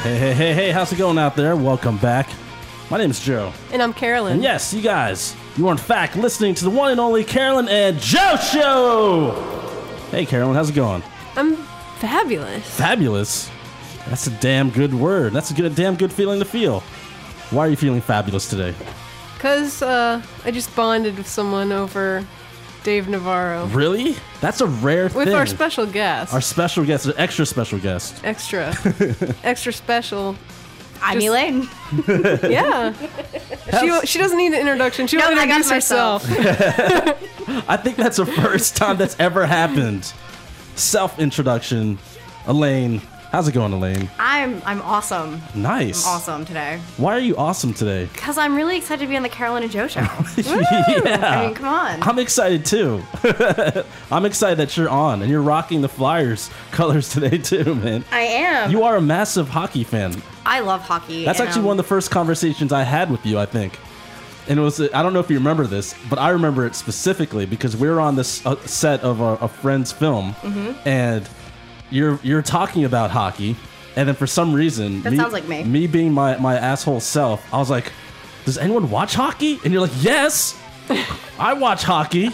Hey, how's it going out there? Welcome back. My name is Joe. And I'm Carolyn. And yes, you guys, you are in fact listening to the one and only Carolyn and Joe Show! Hey, Carolyn, how's it going? I'm fabulous. Fabulous? That's a damn good word. That's a damn good feeling to feel. Why are you feeling fabulous today? Because I just bonded with someone over Dave Navarro. Really? That's a rare thing. With our special guest. Our special guest, an extra special guest. Extra special. I'm Elaine. Yeah. She doesn't need an introduction. She will introduce herself. I think that's the first time that's ever happened. Self-introduction. Elaine. How's it going, Elaine? I'm awesome. Nice. I'm awesome today. Why are you awesome today? Because I'm really excited to be on the Carolyn and Joe Show. Yeah. I mean, come on. I'm excited too. I'm excited that you're on and you're rocking the Flyers colors today too, man. I am. You are a massive hockey fan. I love hockey. That's actually one of the first conversations I had with you, I think. And it was, I don't know if you remember this, but I remember it specifically because we were on this set of a friend's film, and you're talking about hockey, and then for some reason, that sounds like me being my asshole self, I was like, does anyone watch hockey? And you're like, yes, I watch hockey.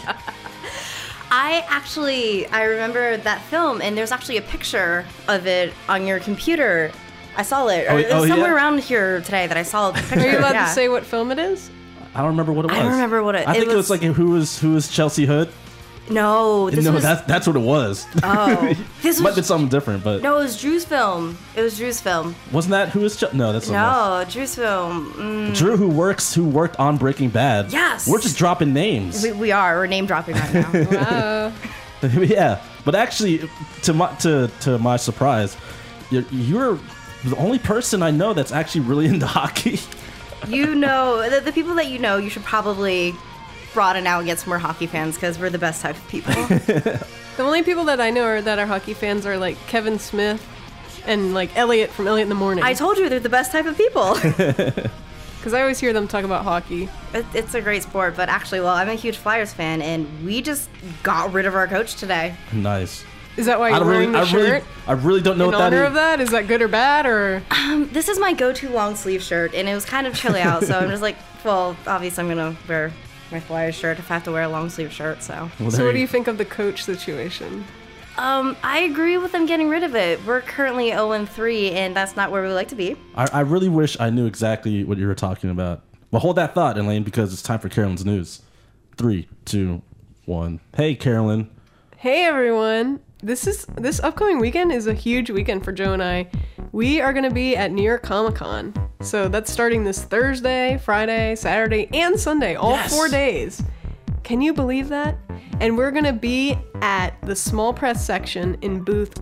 I remember that film, and there's actually a picture of it on your computer. I saw it. It was somewhere around here today that I saw the picture. Are you allowed to say what film it is? I don't remember what it was. I don't remember what I think it was like who was Chelsea Hood? No, that's what it was. Oh, this might have been something different, but no, it was Drew's film. Wasn't that who was? No, that's Drew's film. Drew, who worked on Breaking Bad. Yes, we're just dropping names. We are. We're name dropping right now. Wow. Yeah, but actually, to my surprise, you're the only person I know that's actually really into hockey. You know, the people that you should probably broaden out and get some more hockey fans because we're the best type of people. The only people that I know that are hockey fans are like Kevin Smith and like Elliot from Elliot in the Morning. I told you they're the best type of people. Because I always hear them talk about hockey. It's a great sport, but actually, I'm a huge Flyers fan, and we just got rid of our coach today. Nice. Is that why you're wearing the shirt? I really don't know what that is. In honor of that? Is that good or bad, or? This is my go-to long sleeve shirt, and it was kind of chilly out, so I'm just like, well, obviously I'm gonna wear my Flyers shirt if I have to wear a long sleeve shirt. So what do you think of the coach situation? I agree with them getting rid of it. We're currently 0-3, and that's not where we like to be. I really wish I knew exactly what you were talking about. But hold that thought, Elaine, because it's time for Carolyn's news. 3, 2, 1. Hey, Carolyn. Hey, everyone. This upcoming weekend is a huge weekend for Joe and I. We are going to be at New York Comic Con. So that's starting this Thursday, Friday, Saturday, and Sunday, all 4 days. Can you believe that? And we're going to be at the small press section in booth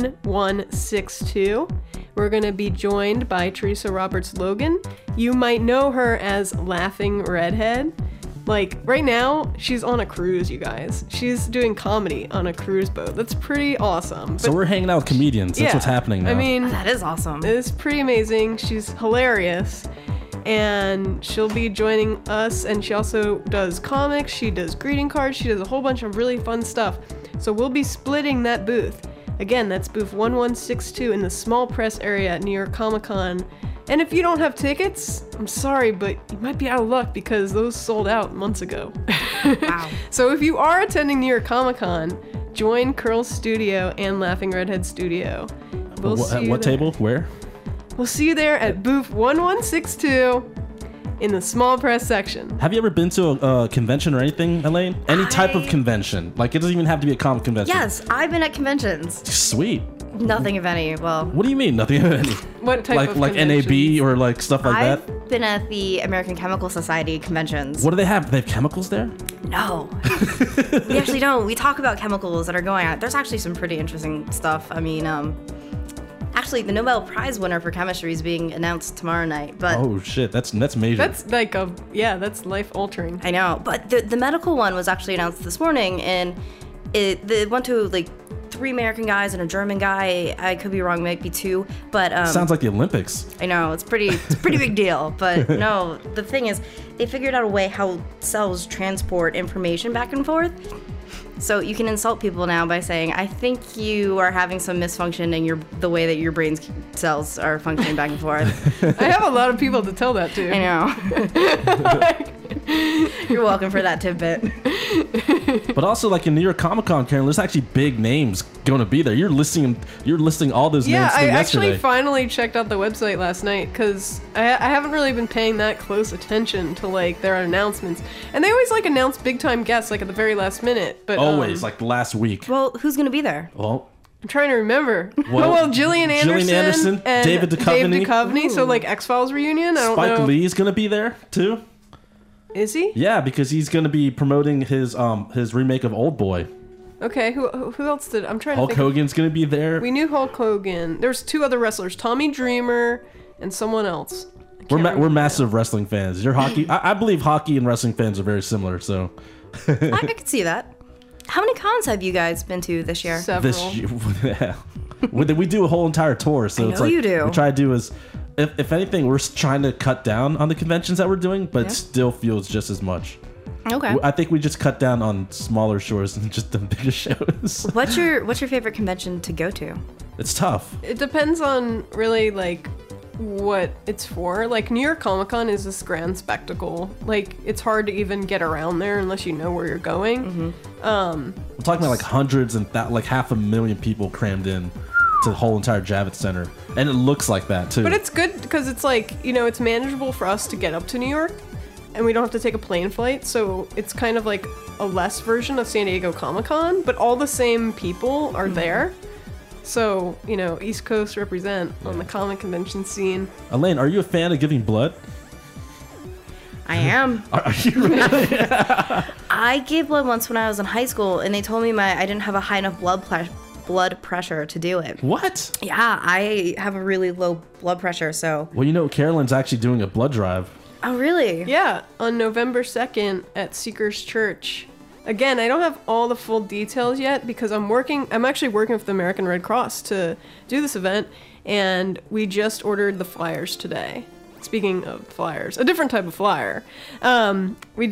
1162. We're going to be joined by Teresa Roberts-Logan. You might know her as Laughing Redhead. Like, right now, she's on a cruise, you guys. She's doing comedy on a cruise boat. That's pretty awesome. So we're hanging out with comedians. That's what's happening now. I mean, that is awesome. It's pretty amazing. She's hilarious. And she'll be joining us, and she also does comics. She does greeting cards. She does a whole bunch of really fun stuff. So we'll be splitting that booth. Again, that's booth 1162 in the small press area at New York Comic Con. And if you don't have tickets, I'm sorry, but you might be out of luck because those sold out months ago. Wow. So if you are attending New York Comic Con, join Curl's Studio and Laughing Redhead Studio. We'll see you what there. table? Where? We'll see you there at booth 1162 in the small press section. Have you ever been to a convention or anything, Elaine? Any type of convention. Like, it doesn't even have to be a comic convention. Yes, I've been at conventions. Sweet. Nothing of any. Well, what do you mean nothing of any? What type of like conventions? NAB or like stuff like that? I've been at the American Chemical Society conventions. What do they have? Do they have chemicals there? No. We actually don't. We talk about chemicals that are going on. There's actually some pretty interesting stuff. I mean, actually, the Nobel Prize winner for chemistry is being announced tomorrow night. But oh shit, that's major. That's like that's life altering. I know, but the medical one was actually announced this morning, and it went to like 3 American guys and a German guy. I could be wrong, maybe 2, but sounds like the Olympics. I know, it's a pretty big deal. But no, the thing is, they figured out a way how cells transport information back and forth. So you can insult people now by saying, I think you are having some misfunction in the way that your brain's cells are functioning back and forth. I have a lot of people to tell that to. I know. You're welcome for that tidbit. But also, like in New York Comic Con, Karen, there's actually big names going to be there. You're listing all those names Yeah, I yesterday. actually finally checked out the website last night because I haven't really been paying that close attention to like their announcements, and they always like announce big time guests like at the very last minute. But Always, like the last week. Well, who's going to be there? Well, I'm trying to remember. Gillian Anderson and David Duchovny. Dave Duchovny. So like X-Files reunion. I don't know. Spike Lee's going to be there too. Is he? Yeah, because he's going to be promoting his remake of Old Boy. Okay, who else did? I'm trying Hulk to think. Hogan's going to be there. We knew Hulk Hogan. There's two other wrestlers, Tommy Dreamer and someone else. We're massive wrestling fans. You're hockey. I believe hockey and wrestling fans are very similar. So I could see that. How many cons have you guys been to this year? Several. this year, we do a whole entire tour. So I it's know like you do. we try to do is, if anything, we're trying to cut down on the conventions that we're doing, but it still feels just as much. Okay. I think we just cut down on smaller shows and just the bigger shows. What's your favorite convention to go to? It's tough. It depends on really like what it's for. Like New York Comic Con is this grand spectacle. Like it's hard to even get around there unless you know where you're going. I'm talking about like hundreds and like 500,000 people crammed in to the whole entire Javits Center, and it looks like that too. But it's good because it's like, you know, it's manageable for us to get up to New York and we don't have to take a plane flight. So it's kind of like a less version of San Diego Comic Con, but all the same people are there. So, you know, East Coast represent on the comic convention scene. Elaine, are you a fan of giving blood? I am. Are you really? I gave blood once when I was in high school, and they told me I didn't have a high enough blood pressure to do it. What? Yeah, I have a really low blood pressure, so. Well, you know, Carolyn's actually doing a blood drive. Oh, really? Yeah, on November 2nd at Seeker's Church. Again, I don't have all the full details yet because I'm actually working with the American Red Cross to do this event, and we just ordered the flyers today. Speaking of flyers, a different type of flyer. So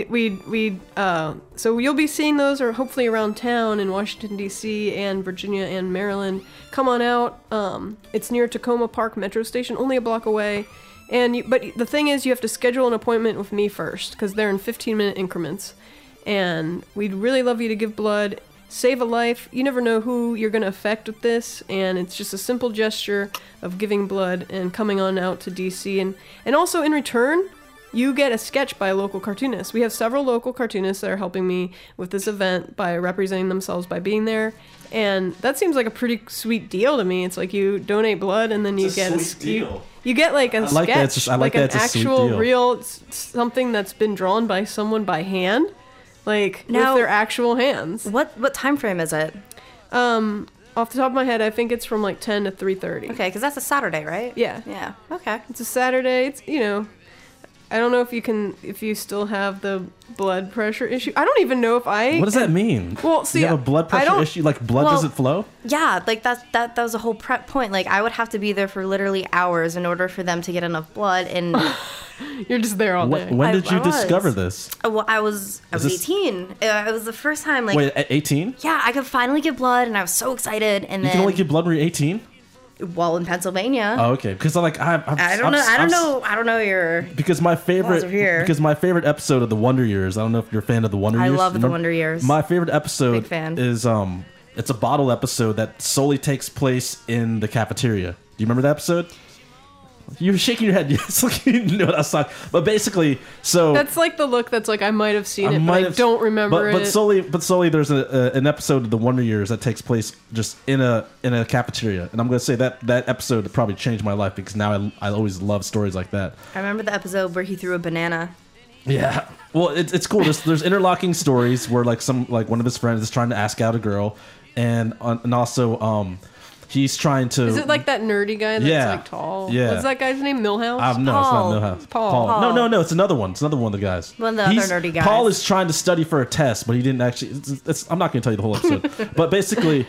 you'll be seeing those, or hopefully around town in Washington D.C. and Virginia and Maryland. Come on out. It's near Tacoma Park Metro Station, only a block away. But the thing is, you have to schedule an appointment with me first because they're in 15-minute increments. And we'd really love you to give blood. Save a life. You never know who you're going to affect with this, and it's just a simple gesture of giving blood and coming on out to DC. And also in return, you get a sketch by a local cartoonist. We have several local cartoonists that are helping me with this event by representing themselves by being there, and that seems like a pretty sweet deal to me. It's like you donate blood and then you get you get like a sketch, like an actual real something that's been drawn by someone by hand. Like, with their actual hands. What time frame is it? Off the top of my head, I think it's from like 10 to 3:30. Okay, because that's a Saturday, right? Yeah. Yeah. Okay. It's a Saturday. It's, you know, I don't know if you still have the blood pressure issue. I don't even know if I... What does that mean? Well, see, you have a blood pressure issue? Like, blood doesn't flow? Yeah, like that was a whole prep point. Like, I would have to be there for literally hours in order for them to get enough blood, and... You're just there all day. When did you discover this? Well, I was 18. It was the first time, like... Wait, at 18? Yeah, I could finally give blood, and I was so excited, and You can only give blood when you're 18? Well, in Pennsylvania. Oh, okay. Because I don't know your... Because my favorite episode of the Wonder Years, I don't know if you're a fan of the Wonder Years. I love the Wonder Years. My favorite episode Big fan. is it's a bottle episode that solely takes place in the cafeteria. Do you remember that episode? You're shaking your head. Yes, like you know what I was talking. But basically, so that's like the look. That's like I might have seen it, but I don't remember it. But solely, there's an episode of the Wonder Years that takes place just in a cafeteria, and I'm gonna say that episode probably changed my life because now I always love stories like that. I remember the episode where he threw a banana. Yeah, well, it's cool. There's interlocking stories where like one of his friends is trying to ask out a girl, and also he's trying to... Is it like that nerdy guy that's like tall? Yeah. What's that guy's name? Millhouse? No, Paul. It's not Millhouse. Paul. No, it's another one. It's another one of the guys. One of the other nerdy guys. Paul is trying to study for a test, but he didn't actually... I'm not going to tell you the whole episode. but basically,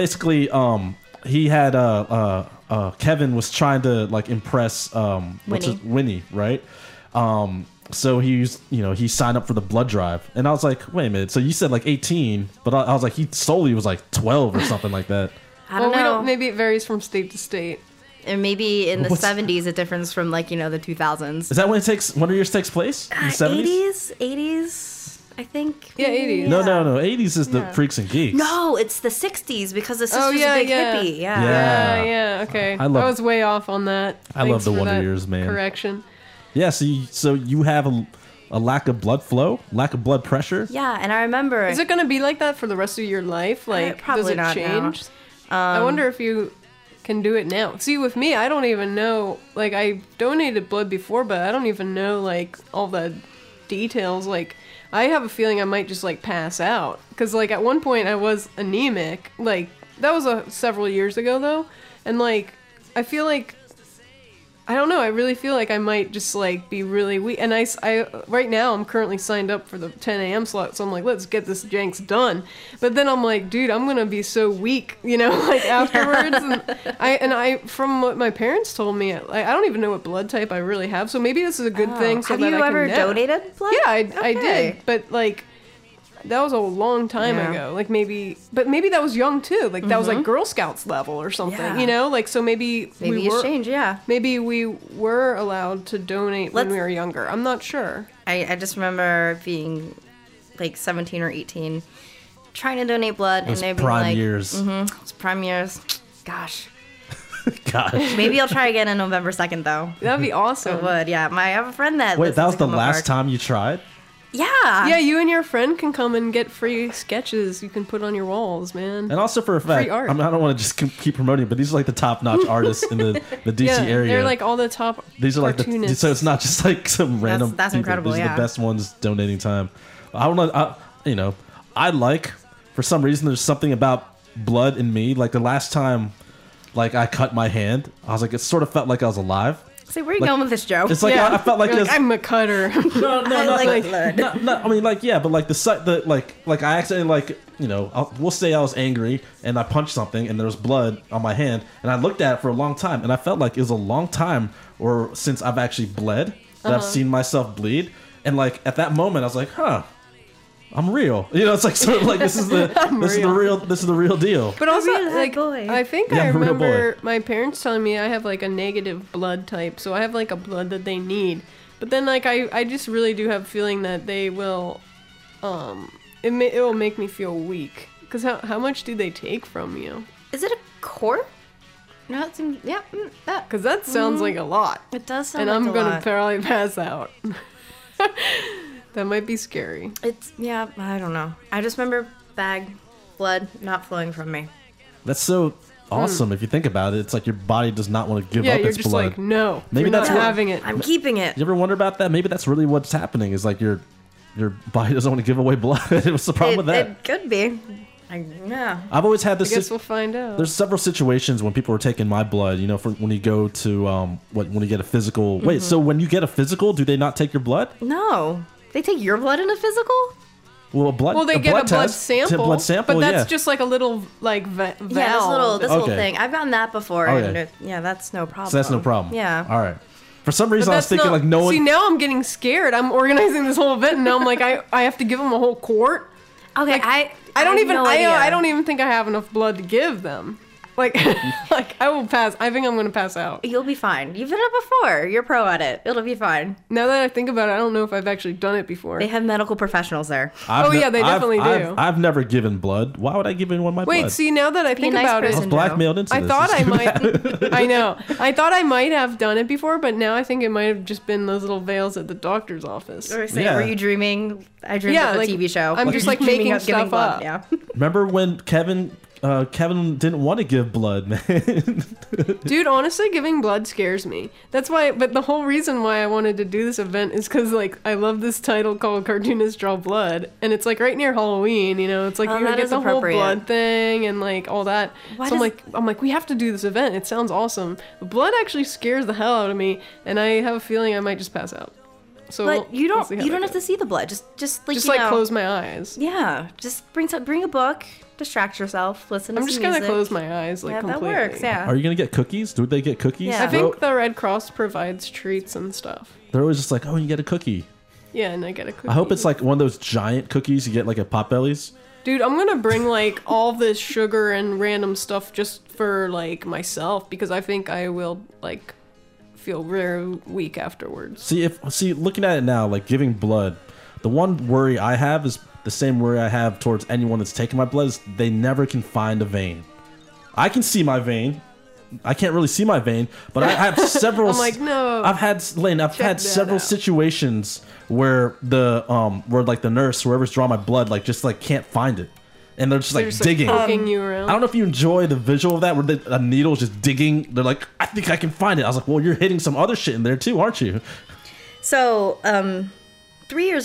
he had... Kevin was trying to like impress Winnie, right? so he signed up for the blood drive, and I was like, wait a minute. So you said like 18, but I was like, he solely was like 12 or something like that. I don't We know. don't. Maybe it varies from state to state. And maybe in the What's- 70s, it differs from like, the 2000s. Is that when one of yours takes place? In the 70s? 80s, I think. Yeah, maybe? 80s. No, 80s is the Yeah. Freaks and Geeks. No, it's the 60s because the sister's yeah, a big yeah. hippie. Yeah. Yeah. Okay. I love- I was way off on that. I love Thanks the for Wonder that Years, man. Correction. Yeah, so you have a lack of blood flow, lack of blood pressure. Yeah, and I remember. Is it going to be like that for the rest of your life? Like, probably does it not now. change? I wonder if you can do it now. See, with me, I don't even know. Like, I donated blood before, but I don't even know like all the details. Like, I have a feeling I might just like pass out because like at one point I was anemic. Like that was several years ago though, and like I feel like. I don't know. I really feel like I might just like be really weak. And I right now I'm currently signed up for the 10 a.m. slot, so I'm like, let's get this Jenks done. But then I'm like, dude, I'm gonna be so weak, like afterwards. And I from what my parents told me, I don't even know what blood type I really have. So maybe this is a good thing. So Have that you I ever can know. donated blood? Yeah, I Okay. did. But like. That was a long time Yeah. ago. Like maybe that was young too. Like that was like Girl Scouts level or something, Yeah. Like so maybe Maybe we it's were, changed, yeah. Maybe we were allowed to donate when we were younger. I'm not sure. I just remember being like 17 or 18, trying to donate blood, Those and they'd be prime like, years. It's prime years. Gosh. Gosh. Maybe I'll try again on November 2nd, though. That'd be I awesome. would, yeah. I have a friend that Wait, lives that in was the Tacoma last Park. time you tried? Yeah. Yeah, you and your friend can come and get free sketches you can put on your walls, man. And also for a fact, art. I don't want to just keep promoting, but these are like the top-notch artists in the DC Yeah, area. they're like all the top These are like cartoonists. so it's not just like some random. that's people. incredible, These are yeah. the best ones donating time. I don't know. I like for some reason there's something about blood in me. Like the last time, like I cut my hand, I was like it sort of felt like I was alive. So where are you Like, going with this joke? It's like Yeah. I felt like You're this. I'm a cutter. No, I not like blood. I mean, like, yeah, but like like I accidentally we'll say I was angry and I punched something and there was blood on my hand and I looked at it for a long time and I felt like it was a long time or since I've actually bled that I've seen myself bleed and like at that moment I was like, huh, I'm real. It's like sort of like this is the real deal. But also, real like, boy. I think Yeah, I I'm a real boy. remember my parents telling me I have like a negative blood type, so I have like a blood that they need. But then, like, I just really do have a feeling that they will, it will make me feel weak. Because how much do they take from you? Is it a quart? No, it seems, yeah. That. Because that sounds like a lot. It does sound And like I'm a gonna lot. probably pass out. That might be scary. It's, yeah, I don't know. I just remember blood not flowing from me. That's so awesome if you think about it. It's like your body does not want to give Yeah, up you're its just blood. like, no, Maybe you're that's not what- having it. I'm keeping it. You ever wonder about that? Maybe that's really what's happening. Is like your body doesn't want to give away blood. What's the problem with that? It could be. Yeah. I've always had I this. guess we'll find out. There's several situations when people are taking my blood. For when you go to when you get a physical. Wait, so when you get a physical, do they not take your blood? No. They take your blood in a physical? Well, a blood. Well, they a get a blood test, sample, blood sample, but that's yeah. just like a little like valve. Yeah, this little Okay. thing. I've gotten that before, Okay. and that's no problem. So that's no problem. Yeah. All right. For some But reason, I was that's thinking not, like no one. See, now I'm getting scared. I'm organizing this whole event, and now I'm like, I have to give them a whole quart. Okay, Like, I don't have even. no idea. I don't even think I have enough blood to give them. Like, like I will pass. I think I'm gonna pass out. You'll be fine. You've done it before. You're pro at it. It'll be fine. Now that I think about it, I don't know if I've actually done it before. They have medical professionals there. I've yeah, they definitely do. I've never given blood. Why would I give anyone my Wait, blood? see, now that I Be a think nice about I was person. it, blackmailed into I this. thought It's I too might. bad. I know. I thought I might have done it before, but now I think it might have just been those little veils at the doctor's office. Or say, Yeah. were you dreaming? I dreamed Yeah, of a like, TV show. I'm just, You're like, dreaming making of giving stuff blood. up. Yeah. Remember when Kevin didn't want to give blood, man? Dude, honestly, giving blood scares me. That's why, but the whole reason why I wanted to do this event is because, like, I love this title called Cartoonists Draw Blood, and it's, like, right near Halloween, It's like, Oh, you that get is the whole appropriate. blood thing and, like, all that. Why so does- I'm like, we have to do this event. It sounds awesome. But blood actually scares the hell out of me, and I have a feeling I might just pass out. So But you we'll don't see how you that don't have to goes. see the blood. Just like Just, you like, know, close my eyes. Yeah, just bring a book, distract yourself, listen to I'm some just gonna music. close my eyes, like, Yeah, that completely. works. Yeah. Are you gonna get cookies? Do they get cookies? Yeah. I think the Red Cross provides treats and stuff. They're always just like, oh, you get a cookie. Yeah, and I get a cookie. I hope it's like one of those giant cookies you get like at Potbelly's. Dude, I'm gonna bring like all this sugar and random stuff just for like myself because I think I will like feel very weak afterwards. See, looking at it now, like giving blood, the one worry I have is the same worry I have towards anyone that's taking my blood is they never can find a vein. I can see my vein. I can't really see my vein, but I have several. I'm like, no. I've had that several out. situations where where like the nurse, whoever's drawing my blood, like just like can't find it, and they're just They're like just, digging. poking you around. I don't know if you enjoy the visual of that, where a needle's just digging. They're like, I think I can find it. I was like, well, you're hitting some other shit in there too, aren't you? So, 3 years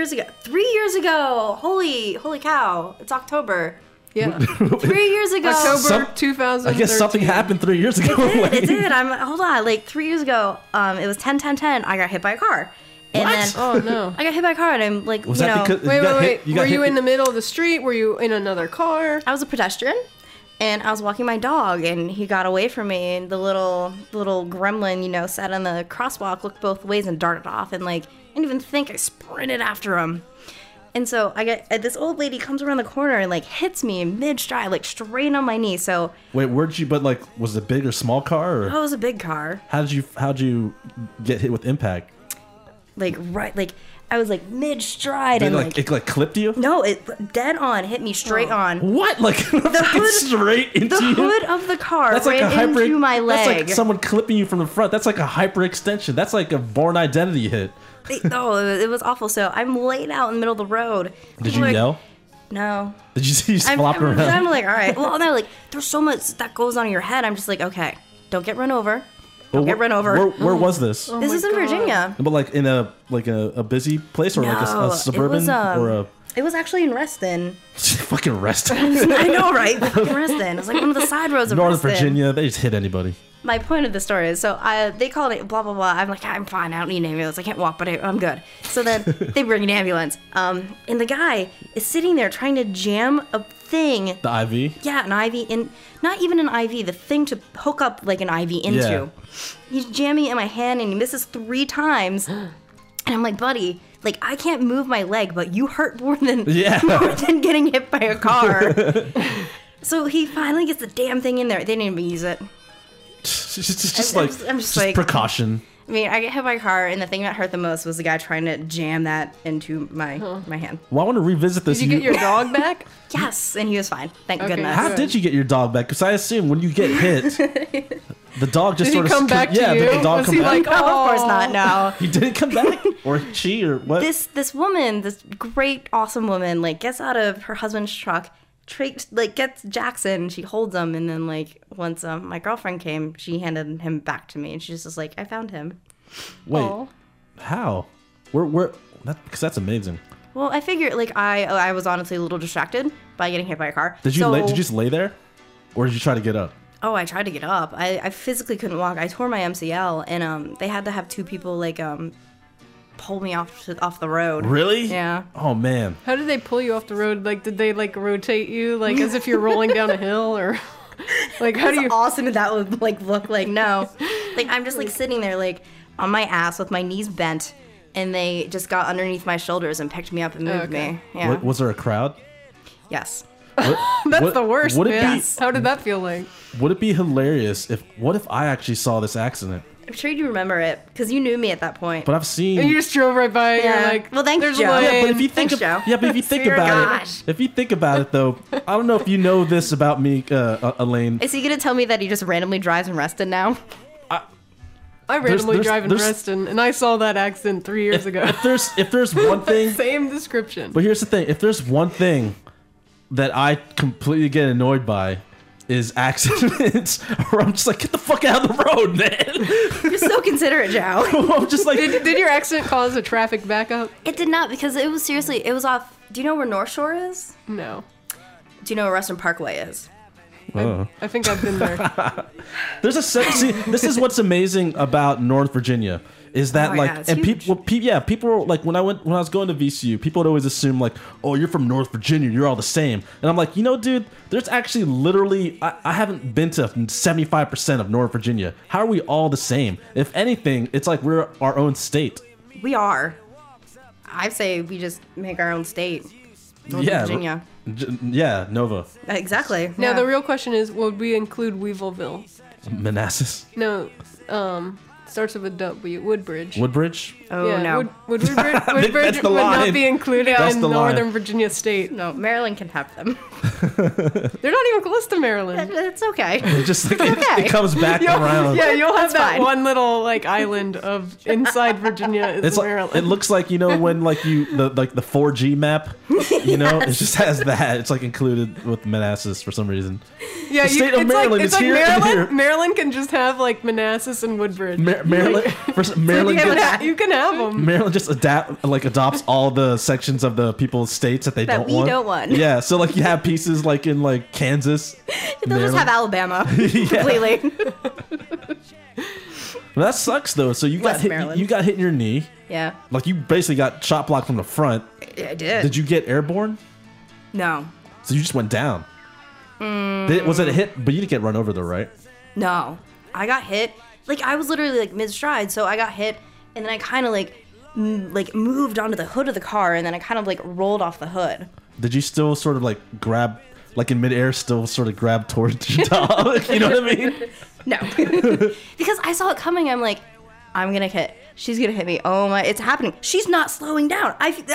ago, holy cow, it's October. Yeah. 3 years ago. October 2013. I guess something happened 3 years ago. It did. Hold on. Like 3 years ago, it was 10-10-10. I got hit by a car. And What? then Oh no. I got hit by a car, and I'm like, Was you that know, because Wait. got Were you hit- in the middle of the street? Were you in another car? I was a pedestrian, and I was walking my dog, and he got away from me, and the little gremlin, you know, sat on the crosswalk, looked both ways, and darted off, and like, I didn't even think. I sprinted after him. And so I get this old lady comes around the corner and like hits me in mid stride, like straight on my knee. So Wait, where'd you? But like, was it a big or small car, or it was a big car, how'd you get hit with impact? like I was like mid stride, Did and it like clipped you? no, it dead on hit me straight on. What? Like hood- straight into The you? hood of the car That's like ran a hyper. into my leg. That's like someone clipping you from the front. That's like a hyperextension. That's like a Born Identity hit. It was awful. So I'm laid out in the middle of the road. Did People you are like, yell? No. Did you see you I'm flopping around? I'm like, all right. Well, no, like there's so much that goes on in your head. I'm just like, okay, don't get run over. Don't get run over. Where was this? This is in God. Virginia. But like in a busy place or like No, a suburban it was, or a It was actually in Reston. fucking rest. I know, right? Fucking Reston. It was like one of the side roads of Northern Reston. Virginia, they just hit anybody. My point of the story is, so they called it blah blah blah. I'm like, I'm fine. I don't need an ambulance. I can't walk, but I'm good. So then they bring an ambulance. And the guy is sitting there trying to jam a thing. The IV. Yeah, an IV in, not even an IV, the thing to hook up like an IV into. Yeah. He's jamming it in my hand and he misses 3 times. And I'm like, buddy, like I can't move my leg, but you hurt more than Yeah. more than getting hit by a car. So he finally gets the damn thing in there. They didn't even use it. I'm just like like- precaution. I mean, I get hit by a car, and the thing that hurt the most was the guy trying to jam that into my hand. Well, I want to revisit this. Did you get your dog back? Yes, and he was fine. Thank Okay. goodness. How did you get your dog back? Because I assume when you get hit, the dog just Did he sort of come back to yeah. you? Did the dog Was come he back? like, No, of course not. "Aw." No. He didn't come back, or she, or what? This woman, this great, awesome woman, like gets out of her husband's truck, gets Jackson. She holds him, and then like once my girlfriend came, she handed him back to me, and she's just like, I found him. Wait, Aw. how? Where? Because that's amazing. Well, I figured like I was honestly a little distracted by getting hit by a car. Did you So- did you just lay there, or did you try to get up? Oh, I tried to get up. I physically couldn't walk. I tore my MCL, and they had to have 2 people like pull me off the road. Really? Yeah. Oh man. How did they pull you off the road? Like, did they like rotate you, like as if you're rolling down a hill, or like how do you? Awesome, that would like look like no. Like I'm just like sitting there like on my ass with my knees bent, and they just got underneath my shoulders and picked me up and moved Okay. me. Yeah. Was there a crowd? Yes. That's What- the worst, would it man. be- How did that feel like? Would it be hilarious if? What if I actually saw this accident? I'm sure you remember it because you knew me at that point. But I've seen. And you just drove right by it. Yeah. You're like, Well, thanks, there's Joe. a Yeah, lane. But if you think Thanks, Joe. yeah, but if you think Dear about gosh. it, if you think about it though, I don't know if you know this about me, Elaine. Is he gonna tell me that he just randomly drives in Reston now? I randomly there's- drive in there's- Reston, and I saw that accident 3 years ago. If there's one thing, Same description. but here's the thing: if there's one thing that I completely get annoyed by, is accidents, where I'm just like, get the fuck out of the road, man. You're so considerate, Joe. I'm just like, Did your accident cause a traffic backup? It did not because it was seriously. It was off. Do you know where North Shore is? No. Do you know where Reston Parkway is? oh. I think I've been there. There's see, this is what's amazing about North Virginia is that Oh, like, yeah, it's and huge. people were like, when I was going to VCU, people would always assume like, oh, you're from North Virginia, you're all the same. And I'm like, you know, dude, there's actually literally, I haven't been to 75% of North Virginia. How are we all the same? If anything, it's like we're our own state. We are. I say we just make our own state. Northern Yeah, Virginia. Yeah, Nova, Exactly. Now Yeah. the real question is, would we include Weevilville? Manassas, No, starts with a W. Woodbridge. Woodbridge. Oh yeah, no. Woodbridge, Woodbridge That's the would line. not be included That's in the line. Northern Virginia State. No, Maryland can have them. They're not even close to Maryland. It's okay. It just like, okay. it comes back around. Yeah, you'll have That's that fine. one little like island of inside Virginia is It's like, Maryland. it looks like, you know, when like the 4G map, you know, it just has that. It's like included with Manassas for some reason. yeah, the state of it's Maryland like, it's is like here and Maryland. here. Maryland can just have like Manassas and Woodbridge. Maryland, Maryland, You can have them. Maryland just adopts all the sections of the people's states that they That don't we want. don't want. Yeah, so like you have pieces like in like Kansas. They'll just have Alabama completely. That sucks though. So you got West hit. Maryland. You got hit in your knee. Yeah. Like you basically got shot blocked from the front. I did. Did you get airborne? No. So you just went down. Was it a hit? But you didn't get run over though, right? No. I got hit. Like I was literally like mid stride, so I got hit, and then I kind of like moved onto the hood of the car, and then I kind of like rolled off the hood. Did you still sort of like grab, like in midair, still sort of grab towards your dog? You know what I mean? No. Because I saw it coming. I'm like, I'm gonna hit. She's gonna hit me. Oh my! It's happening. She's not slowing down.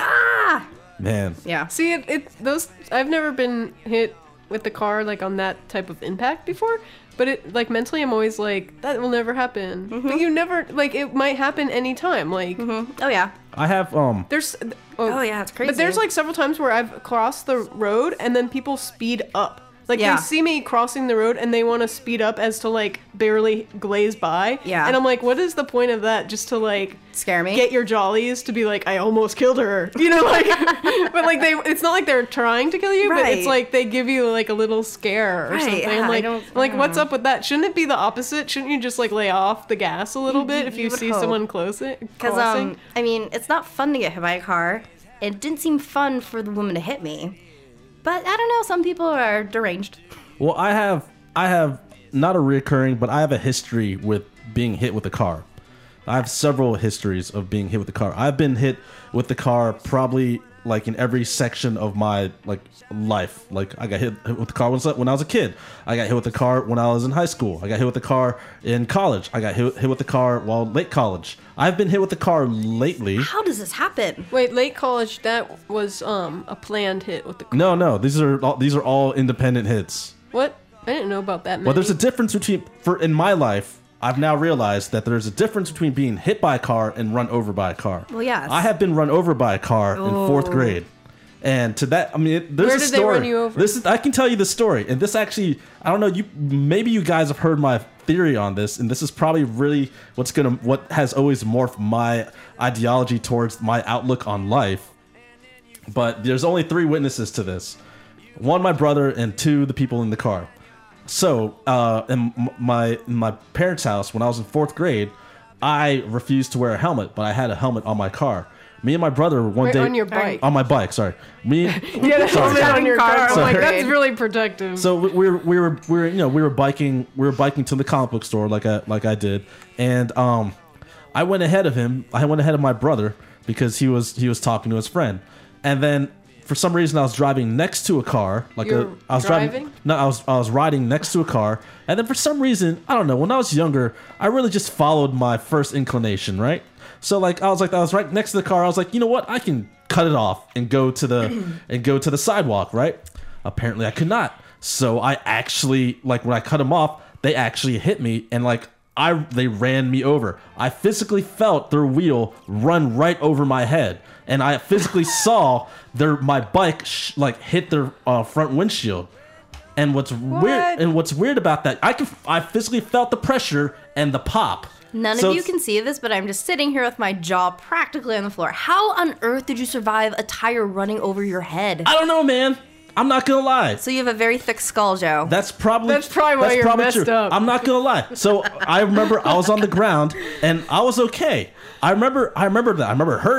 Man. Yeah. See, those I've never been hit with the car like on that type of impact before, but it like mentally I'm always like that will never happen. But you never like it might happen anytime. Like Oh yeah. I have there's Oh yeah, it's crazy. But there's like several times where I've crossed the road and then people speed up. Like Yeah. they see me crossing the road and they want to speed up as to like barely glaze by. Yeah. And I'm like, what is the point of that? Just to like scare me. get your jollies to be like, I almost killed her. You know, like but like it's not like they're trying to kill you, but it's Right. like they give you like a little scare or Right, something. yeah, I'm like, I what's don't up with that? Shouldn't it be the opposite? Shouldn't you just like lay off the gas a little bit if you would see hope. someone crossing? Because I mean, it's not fun to get hit by a car. It didn't seem fun for the woman to hit me. But I don't know. Some people are deranged. Well, I have not a reoccurring, but I have a history with being hit with a car. I have several histories of being hit with the car. I've been hit with the car probably like in every section of my like life. Like I got hit with the car when I was a kid. I got hit with the car when I was in high school. I got hit with the car in college. I got hit with the car while late college. I've been hit with the car lately. How does this happen? Wait, late college, that was a planned hit with the car. No, these are all independent hits. What? I didn't know about that many. Well, there's a difference between in my life. I've now realized that there's a difference between being hit by a car and run over by a car. Well, yes. I have been run over by a car in 4th grade. And to that, I mean, there's Where a did they story. run you over? I can tell you the story. And this actually, I don't know, maybe you guys have heard my theory on this, and this is probably really what has always morphed my ideology towards my outlook on life. But there's only 3 witnesses to this. 1, my brother, and 2, the people in the car. So, in my parents' house, when I was in 4th grade, I refused to wear a helmet, but I had a helmet on my car. Me and my brother one day on your bike. on my bike. Sorry, me. You had a helmet on your car. I'm like, that's really protective. So we were biking to the comic book store like I did, and I went ahead of him. I went ahead of my brother because he was talking to his friend, and then for some reason I was driving next to a car. I was driving. No, I was riding next to a car, and then for some reason I don't know. When I was younger, I really just followed my first inclination, right? So I was right next to the car. I was like, you know what? I can cut it off and go to the sidewalk, right? Apparently I could not. So I actually when I cut them off, they actually hit me and they ran me over. I physically felt their wheel run right over my head, and I physically saw my bike hit their front windshield. And what's weird about that, I physically felt the pressure and the pop. None of you can see this, but I'm just sitting here with my jaw practically on the floor. How on earth did you survive a tire running over your head? I don't know, man. I'm not gonna lie. So you have a very thick skull, Joe. That's probably why you're messed up. I'm not gonna lie. So I remember I was on the ground and I was okay. I remember that. I remember hurt,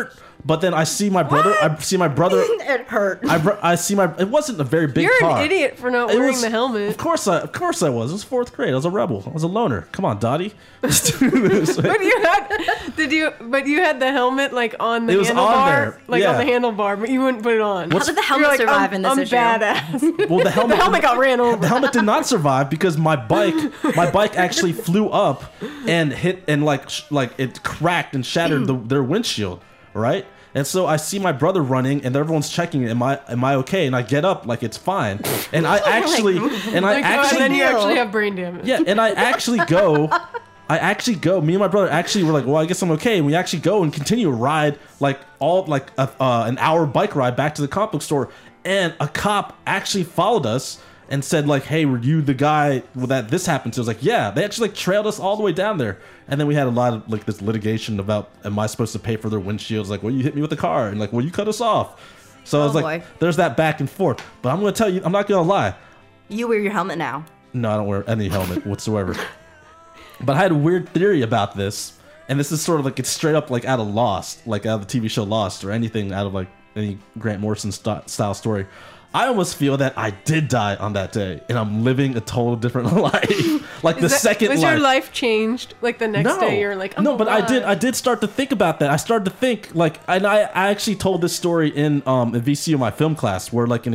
But then I see my brother. I see my brother. It hurt. I see my. It wasn't a very big You're car. an idiot for not It wearing was- the helmet. Of course I was. It was 4th grade. I was a rebel. I was a loner. Come on, Dottie. Let's do this. But you had the helmet like on the It was on handlebar, there, like on yeah. the handlebar, but you wouldn't put it on. How did the helmet You're like, survive in this I'm issue? badass. Well, the helmet. The helmet got ran over. The helmet did not survive because my bike actually flew up and hit and like it cracked and shattered their windshield, right? And so I see my brother running and everyone's checking, am I okay? And I get up like it's fine. And I actually and I Like, actually and then you actually have brain damage. yeah, and I actually go, me and my brother actually were like, well, I guess I'm okay. And we actually go and continue to ride like an hour bike ride back to the comic book store. And a cop actually followed us and said like, hey, were you the guy that this happened to? I was like, yeah. They actually like trailed us all the way down there. And then we had a lot of like this litigation about, am I supposed to pay for their windshields? Like, well, you hit me with the car. And like, well, you cut us off. So I was like, boy. there's that back and forth. But I'm going to tell you, I'm not going to lie. You wear your helmet now. No, I don't wear any helmet whatsoever. But I had a weird theory about this, and this is sort of like it's straight up like out of Lost, like out of the TV show Lost, or anything out of like any Grant Morrison style story. I almost feel that I did die on that day, and I'm living a total different life. Like the second was life. your life changed? Like the next day, you're like, I'm no, but alive. I did start to think about that. I started to think like, and I actually told this story in VCU, my film class, where like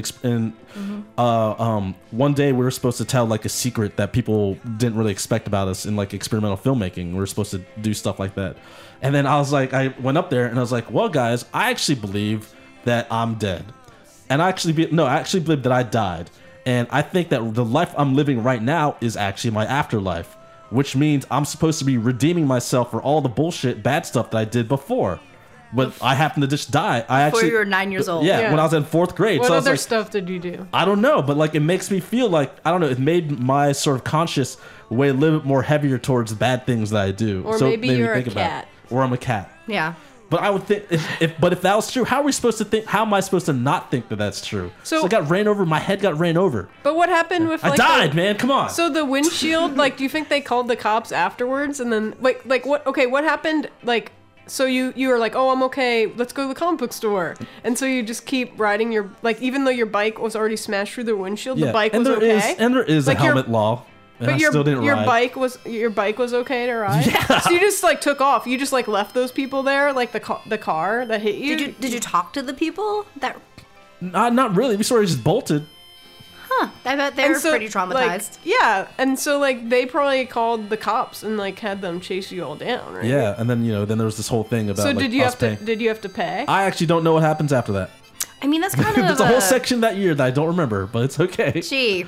one day we were supposed to tell like a secret that people didn't really expect about us in like experimental filmmaking. We were supposed to do stuff like that, and then I was like, I went up there and I was like, well, guys, I actually believe that I'm dead, and I actually believe that I died. And I think that the life I'm living right now is actually my afterlife, which means I'm supposed to be redeeming myself for all the bullshit, bad stuff that I did before. But I happen to just die. Before you were 9 years old. Yeah, Yeah. when I was in 4th grade. What So I was other like, stuff did you do? I don't know, but like it makes me feel like, I don't know, it made my sort of conscious way a little bit more heavier towards bad things that I do. Or So it maybe made me you're a think about it. cat. Or I'm a cat. Yeah. But I would think, if that was true, how are we supposed to think? How am I supposed to not think that that's true? So- I got ran over. My head got ran over. But what happened with I like died, man. Come on. So the windshield, like, do you think they called the cops afterwards? And then like what? Okay, what happened? Like, so you were like, oh, I'm okay. Let's go to the comic book store. And so you just keep riding your, like, even though your bike was already smashed through the windshield, the bike and was there okay. and there is Like a your- helmet law. And But I your still didn't your ride. bike was okay to ride. Yeah. So you just like took off. You just like left those people there, like the car that hit you. Did you talk to the people that? Not really. We sort of just bolted. Huh. I bet they And were so, pretty traumatized. Like, yeah, and so like they probably called the cops and like had them chase you all down, right? Yeah, and then then there was this whole thing about. So like, did you us have to? paying. Did you have to pay? I actually don't know what happens after that. I mean, that's kind of There's a whole section that year that I don't remember, but it's okay. Gee.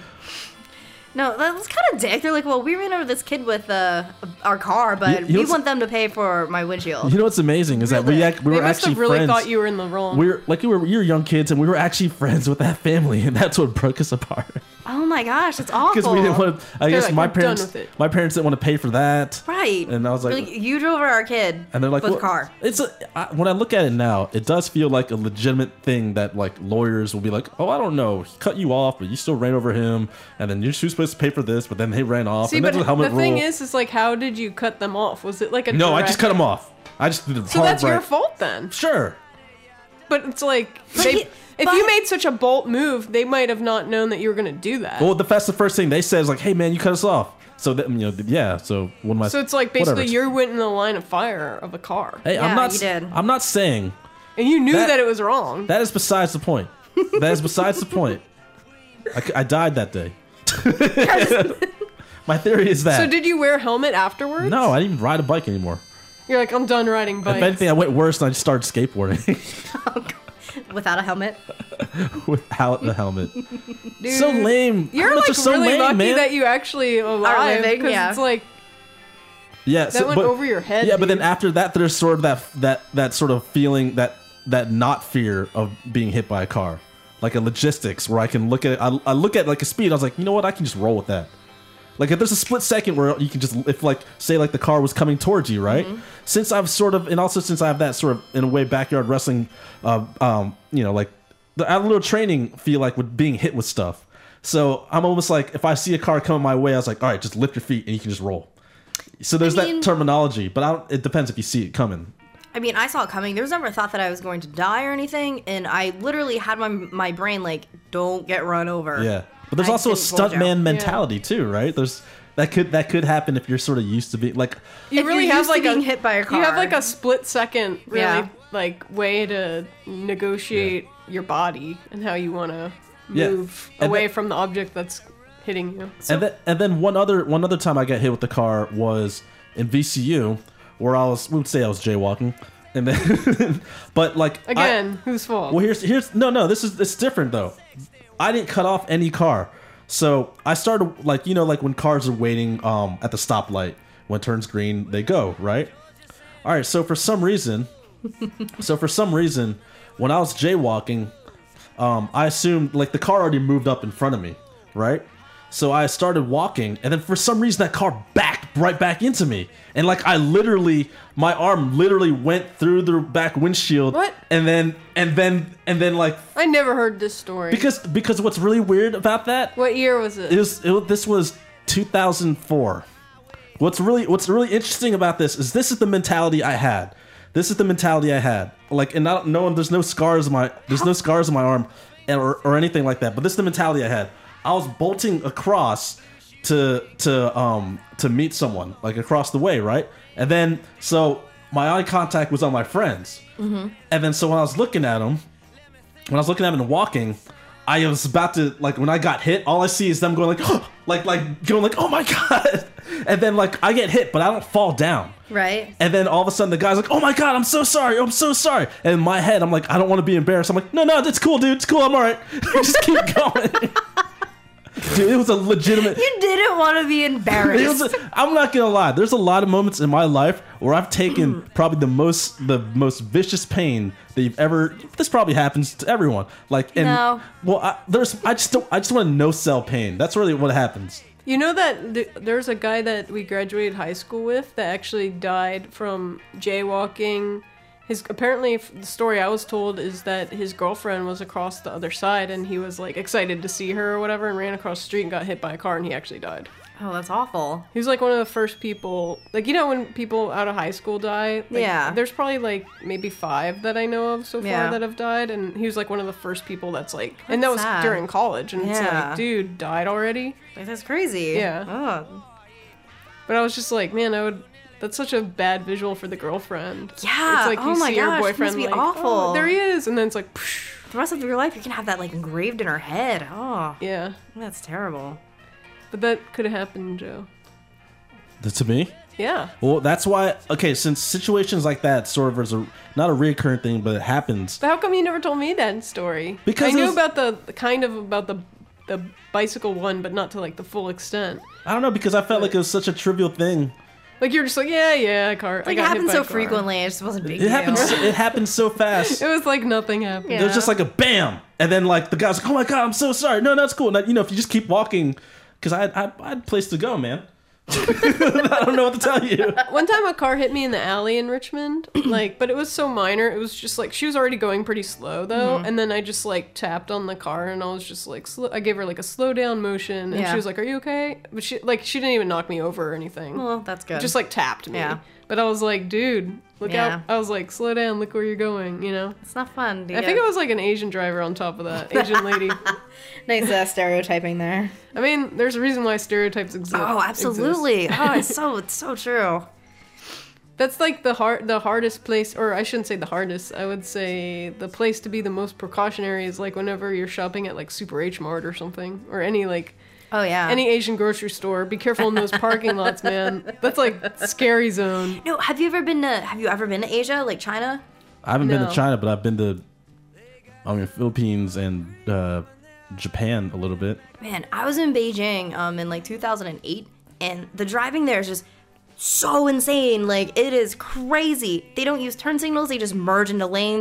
No, that's kind of dick. They're like, well, we ran over this kid with our car, but You know we what's- want them to pay for my windshield. You know what's amazing is that we Really? were They must actually have really friends. thought you were in the wrong. We were like you were young kids, and we were actually friends with that family, and that's what broke us apart. Oh my gosh, that's awful. Because we didn't want to. I They're guess like, my "We're done parents, with it." my parents didn't want to pay for that. Right. And I was like, you drove our kid. and they're like, with well, a car. when I look at it now, it does feel like a legitimate thing that like lawyers will be like, oh, I don't know, he cut you off, but you still ran over him, and then you're supposed to pay for this, but then they ran off. See, and but then the helmet the thing rule. is like, how did you cut them off? Was it like a No, I just cut direct- him off. I just did a So hard that's your right. fault then. Sure. But it's like But they, he- if but- you made such a bold move, they might have not known that you were going to do that. Well, that's the first thing they said is like, hey man, you cut us off. So that, yeah. So what am I? So it's like basically whatever. you went in the line of fire of a car, Hey, Yeah, I'm not. you did. I'm not saying and you knew that- that it was wrong. that is besides the point. That is besides the point. I died that day. My theory is that. So did you wear a helmet afterwards? No, I didn't even ride a bike anymore. You're like, I'm done riding bikes. If anything, I went worse and I just started skateboarding Without a helmet. without the helmet. Dude, So lame. You're Helmets like are so really lame, lucky man. that you actually alive living, because yeah. it's like Yeah, that went over your head. Yeah, but then dude. after that, there's sort of that sort of feeling that not fear of being hit by a car, like a logistics where I can look at I look at like a speed. I was like, you know what, I can just roll with that. Like if there's a split second where you can just, if like say like the car was coming towards you, right? Mm-hmm. Since I've sort of, and also since I have that sort of in a way backyard wrestling, like I have a little training feel like with being hit with stuff. So I'm almost like if I see a car coming my way, I was like, all right, just lift your feet and you can just roll. So there's I mean- that terminology, but it depends if you see it coming. I mean, I saw it coming. There was never a thought that I was going to die or anything, and I literally had my brain like, don't get run over. Yeah, but there's I also a didn't pull it down. stuntman mentality too, right? There's that could happen if you're sort of used to being like. You If really you're have used to like being hit by a You have car. like a split second, really, Yeah. like way to negotiate your body and how you want to Yeah. move And away that- from the object that's hitting you. And then one other time I got hit with the car was in VCU, where we would say I was jaywalking, and then but like Again, whose fault? well, here's no, it's different though. I didn't cut off any car, so I started like like when cars are waiting at the stoplight when it turns green, they go right. All right, so for some reason, when I was jaywalking, I assumed like the car already moved up in front of me, right? So I started walking, and then for some reason that car backed right back into me, and like my arm literally went through the back windshield. What? And then like I never heard this story. because what's really weird about that What year was it? this was 2004. What's really interesting about this is the mentality I had. Like, and not knowing there's no scars on my arm or anything like that. But this is the mentality I had. I was bolting across to meet someone like across the way, right? And then so my eye contact was on my friends, and then so when I was looking at them and walking, I was about to like when I got hit, all I see is them going like going like, oh my god, and then like I get hit, but I don't fall down. Right. And then all of a sudden the guy's like, oh my god, I'm so sorry. And in my head, I'm like, I don't want to be embarrassed. I'm like, no, it's cool, dude. It's cool. I'm all right. Just keep going. Dude, it was a legitimate. You didn't want to be embarrassed. I'm not gonna lie. There's a lot of moments in my life where I've taken probably the most vicious pain that you've ever. This probably happens to everyone. Like, and No. well, I just want to no sell pain. That's really what happens. You know that there's a guy that we graduated high school with that actually died from jaywalking. Apparently the story I was told is that his girlfriend was across the other side and he was like excited to see her or whatever and ran across the street and got hit by a car and he actually died. Oh, that's awful. He was like one of the first people, like, you know, when people out of high school die, like, Yeah. there's probably like maybe 5 that I know of so far Yeah. that have died, and he was like one of the first people that's like, and that That's was sad. during college, and it's Yeah. like, dude, died already. That's crazy. Yeah. Oh. But I was just like, man, that's such a bad visual for the girlfriend. Yeah. It's like you Oh my see your gosh, boyfriend this must be like, awful. oh, there he is, and then it's like, psh, The rest of your life, you can have that like engraved in her head. Oh, yeah. that's terrible. But that could have happened, Joe. To me? Yeah. Well, that's why. Okay, since situations like that sort of is not a reoccurring thing, but it happens. But how come you never told me that story? Because I knew it was- about the bicycle one, but not to like the full extent. I don't know, because I felt like it was such a trivial thing. Like you're just like, yeah, car. Like, it happened so frequently, it just wasn't a big It happened so fast. It was like nothing happened. Yeah. There's just like a bam, and then like the guy's like, "Oh my god, I'm so sorry." No, it's cool. Now, if you just keep walking, because I had a place to go, man. I don't know what to tell you. One time a car hit me in the alley in Richmond, but it was so minor. It was just like, she was already going pretty slow though, and then I just like tapped on the car and I was just like, I gave her like a slow down motion, and Yeah. she was like, "Are you okay?" But she didn't even knock me over or anything. Well, that's good. Just like tapped me. Yeah. But I was like, dude, look Yeah. out. I was like, slow down, look where you're going, you know? It's not fun. I think it was like an Asian driver on top of that, Asian lady. Nice stereotyping there. I mean, there's a reason why stereotypes exist. Oh, absolutely. exist. Oh, it's so true. That's like the hardest place, or I shouldn't say the hardest. I would say the place to be the most precautionary is like whenever you're shopping at like Super H Mart or something, or any like Oh yeah. any Asian grocery store. Be careful in those parking lots, man. That's like scary zone. No, have you ever been to Asia, like China? I haven't been No. to China, but I've been to, Philippines and Japan a little bit. Man, I was in Beijing in like 2008, and the driving there is just so insane. Like, it is crazy. They don't use turn signals, they just merge into lanes. Like,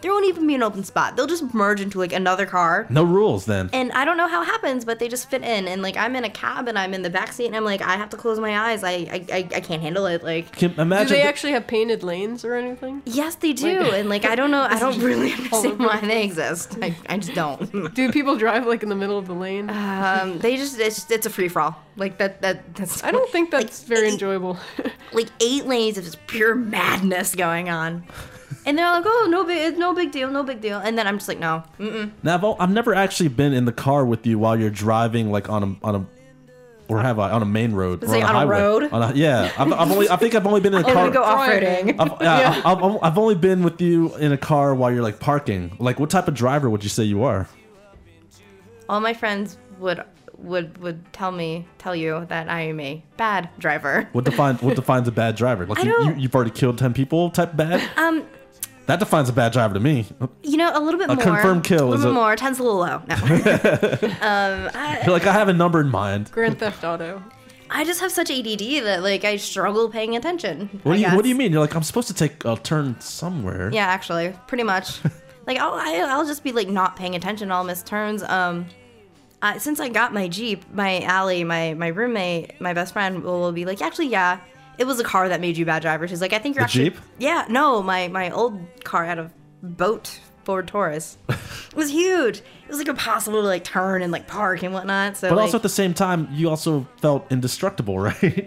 There won't even be an open spot. They'll just merge into like another car. No rules then. And I don't know how it happens, but they just fit in. And like I'm in a cab and I'm in the back seat and I'm like I have to close my eyes. I can't handle it. Like Can Do imagine they actually have painted lanes or anything? yes, they do. And like I don't know. I don't really understand why they exist. I just don't. Do people drive like in the middle of the lane? They just it's a free for all. Like that's. I don't think that's very enjoyable. Like 8 lanes of just pure madness going on. And they're like, oh, no big deal. And then I'm just like, no. Now I've never actually been in the car with you while you're driving, like on a, or have I on a main road? Is or it on a highway. road? Yeah, I think I've only been in a I'm car. gonna go off-roading. I've only been with you in a car while you're like parking. Like, what type of driver would you say you are? All my friends would tell you that I am a bad driver. What defines a bad driver? Like you've already killed 10 people type bad? That defines a bad driver to me. You know, a little bit more. A confirmed kill a little is bit a- more. 10's a little low. No. Like, I have a number in mind. Grand Theft Auto. I just have such ADD that like I struggle paying attention. What I do you guess. mean? You're like, I'm supposed to take a turn somewhere. Yeah, actually, pretty much. Like I'll just be like not paying attention. I'll miss turns. Since I got my Jeep, my roommate, my best friend will be like, actually, yeah, it was a car that made you a bad driver. She's like, I think you're The actually. Jeep? Yeah, no, my old car had a boat Ford Taurus. It was huge. It was like impossible to like turn and like park and whatnot. So, But like, also at the same time, you also felt indestructible, right?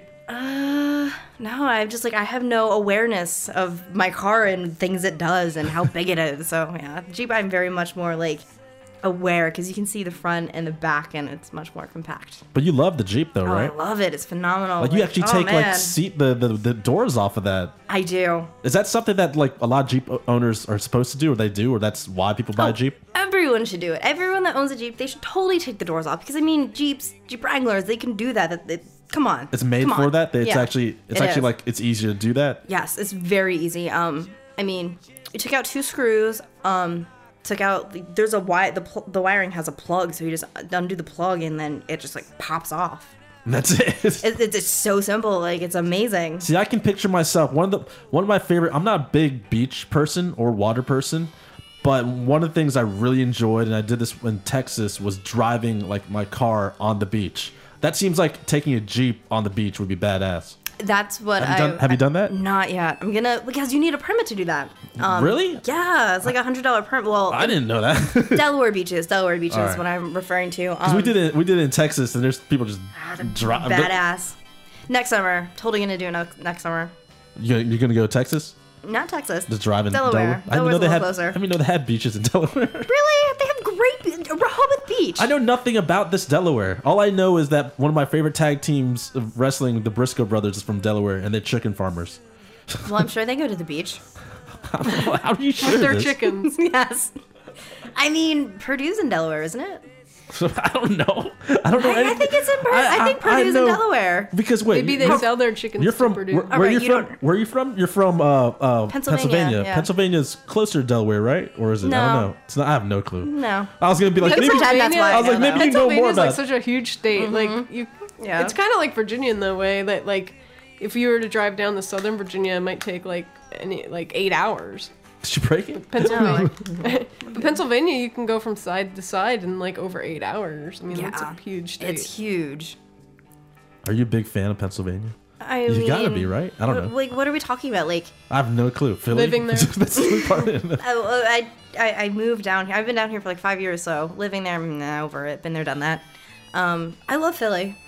no, I'm just like I have no awareness of my car and things it does and how big it is. So yeah, Jeep, I'm very much more like aware because you can see the front and the back and it's much more compact. But you love the Jeep though, Oh, right? I love it. It's phenomenal. Like you actually oh, take like man. seat the doors off of that. I do. Is that something that like a lot of Jeep owners are supposed to do, or they do, or that's why people buy a Jeep? Everyone should do it. Everyone that owns a Jeep, they should totally take the doors off because I mean, Jeep Wranglers, they can do that. Come on. It's made Come for on. that. It's Yeah, actually it is. like it's easier to do that. Yes, it's very easy. I mean, you took out 2 screws. Took out there's a the wiring has a plug, so you just undo the plug and then it just like pops off. And that's it. It's so simple. Like it's amazing. See, I can picture myself. One of my favorite. I'm not a big beach person or water person, but one of the things I really enjoyed, and I did this in Texas, was driving like my car on the beach. That seems like taking a Jeep on the beach would be badass. That's what Have you done that? Not yet. I'm gonna because you need a permit to do that. Really? Yeah, it's like $100 permit. Well, I didn't know that. Delaware beaches All right. is what I'm referring to. we did it in Texas, and there's people just drive. Badass. Next summer, totally gonna do it next summer. You're gonna go to Texas? Not Texas. Just drive in Delaware. I didn't know they had. Closer. I didn't know they had beaches in Delaware. Really? They have great Rehoboth Beach. I know nothing about this Delaware. All I know is that one of my favorite tag teams of wrestling, the Briscoe brothers, is from Delaware, and they're chicken farmers. Well, I'm sure they go to the beach. How are you sure With their this? chickens. Yes. I mean, Purdue's in Delaware, isn't it? I don't know. I don't know. I think it's in I think Purdue's in know- Delaware. Because wait, Maybe they sell their chickens You're to from Purdue. where are Alright, you you from? don't- Where are you from? You're from Pennsylvania. yeah. Pennsylvania's closer to Delaware, right? Or is it? I No. don't know. It's not. I have no clue. No. I was gonna be like, maybe, pretend that's why I was like, maybe you know more Pennsylvania's like about. such a huge state. Like you, Yeah. it's kind of like Virginia in the way that like if you were to drive down to Southern Virginia, it might take like 8 hours. Did you break it? Pennsylvania, but Pennsylvania, you can go from side to side in like over 8 hours. I mean, that's a Yeah. huge state. It's huge. Are you a big fan of Pennsylvania? I You mean, gotta be, right? I don't know. Like, what are we talking about? Like, I have no clue. Philly? Living there. That's the part of it. I moved down here. I've been down here for like 5 years, so living there, I'm over it. Been there, done that. I love Philly.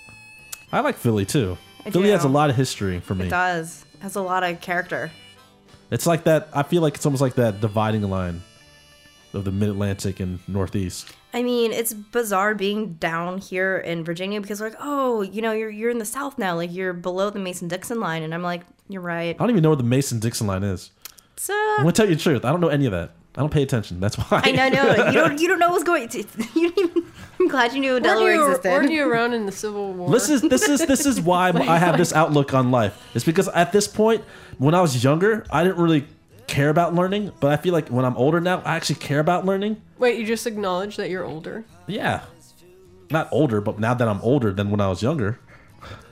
I like Philly too. I Philly do. has a lot of history for me. It does. Has a lot of character. It's like that. I feel like it's almost like that dividing line of the Mid-Atlantic and Northeast. I mean, it's bizarre being down here in Virginia because we're like, oh, you know, you're in the South now, like you're below the Mason-Dixon line, and I'm like, you're right. I don't even know what the Mason-Dixon line is. It's, I'm gonna tell you the truth. I don't know any of that. I don't pay attention. That's why. I know. You don't know what's going. You didn't even, I'm glad you knew Delaware existed. Weren't you around in the Civil War? This is why I have this outlook on life. It's because at this point, when I was younger, I didn't really care about learning. But I feel like when I'm older now, I actually care about learning. Wait, you just acknowledge that you're older? Yeah, not older, but now that I'm older than when I was younger.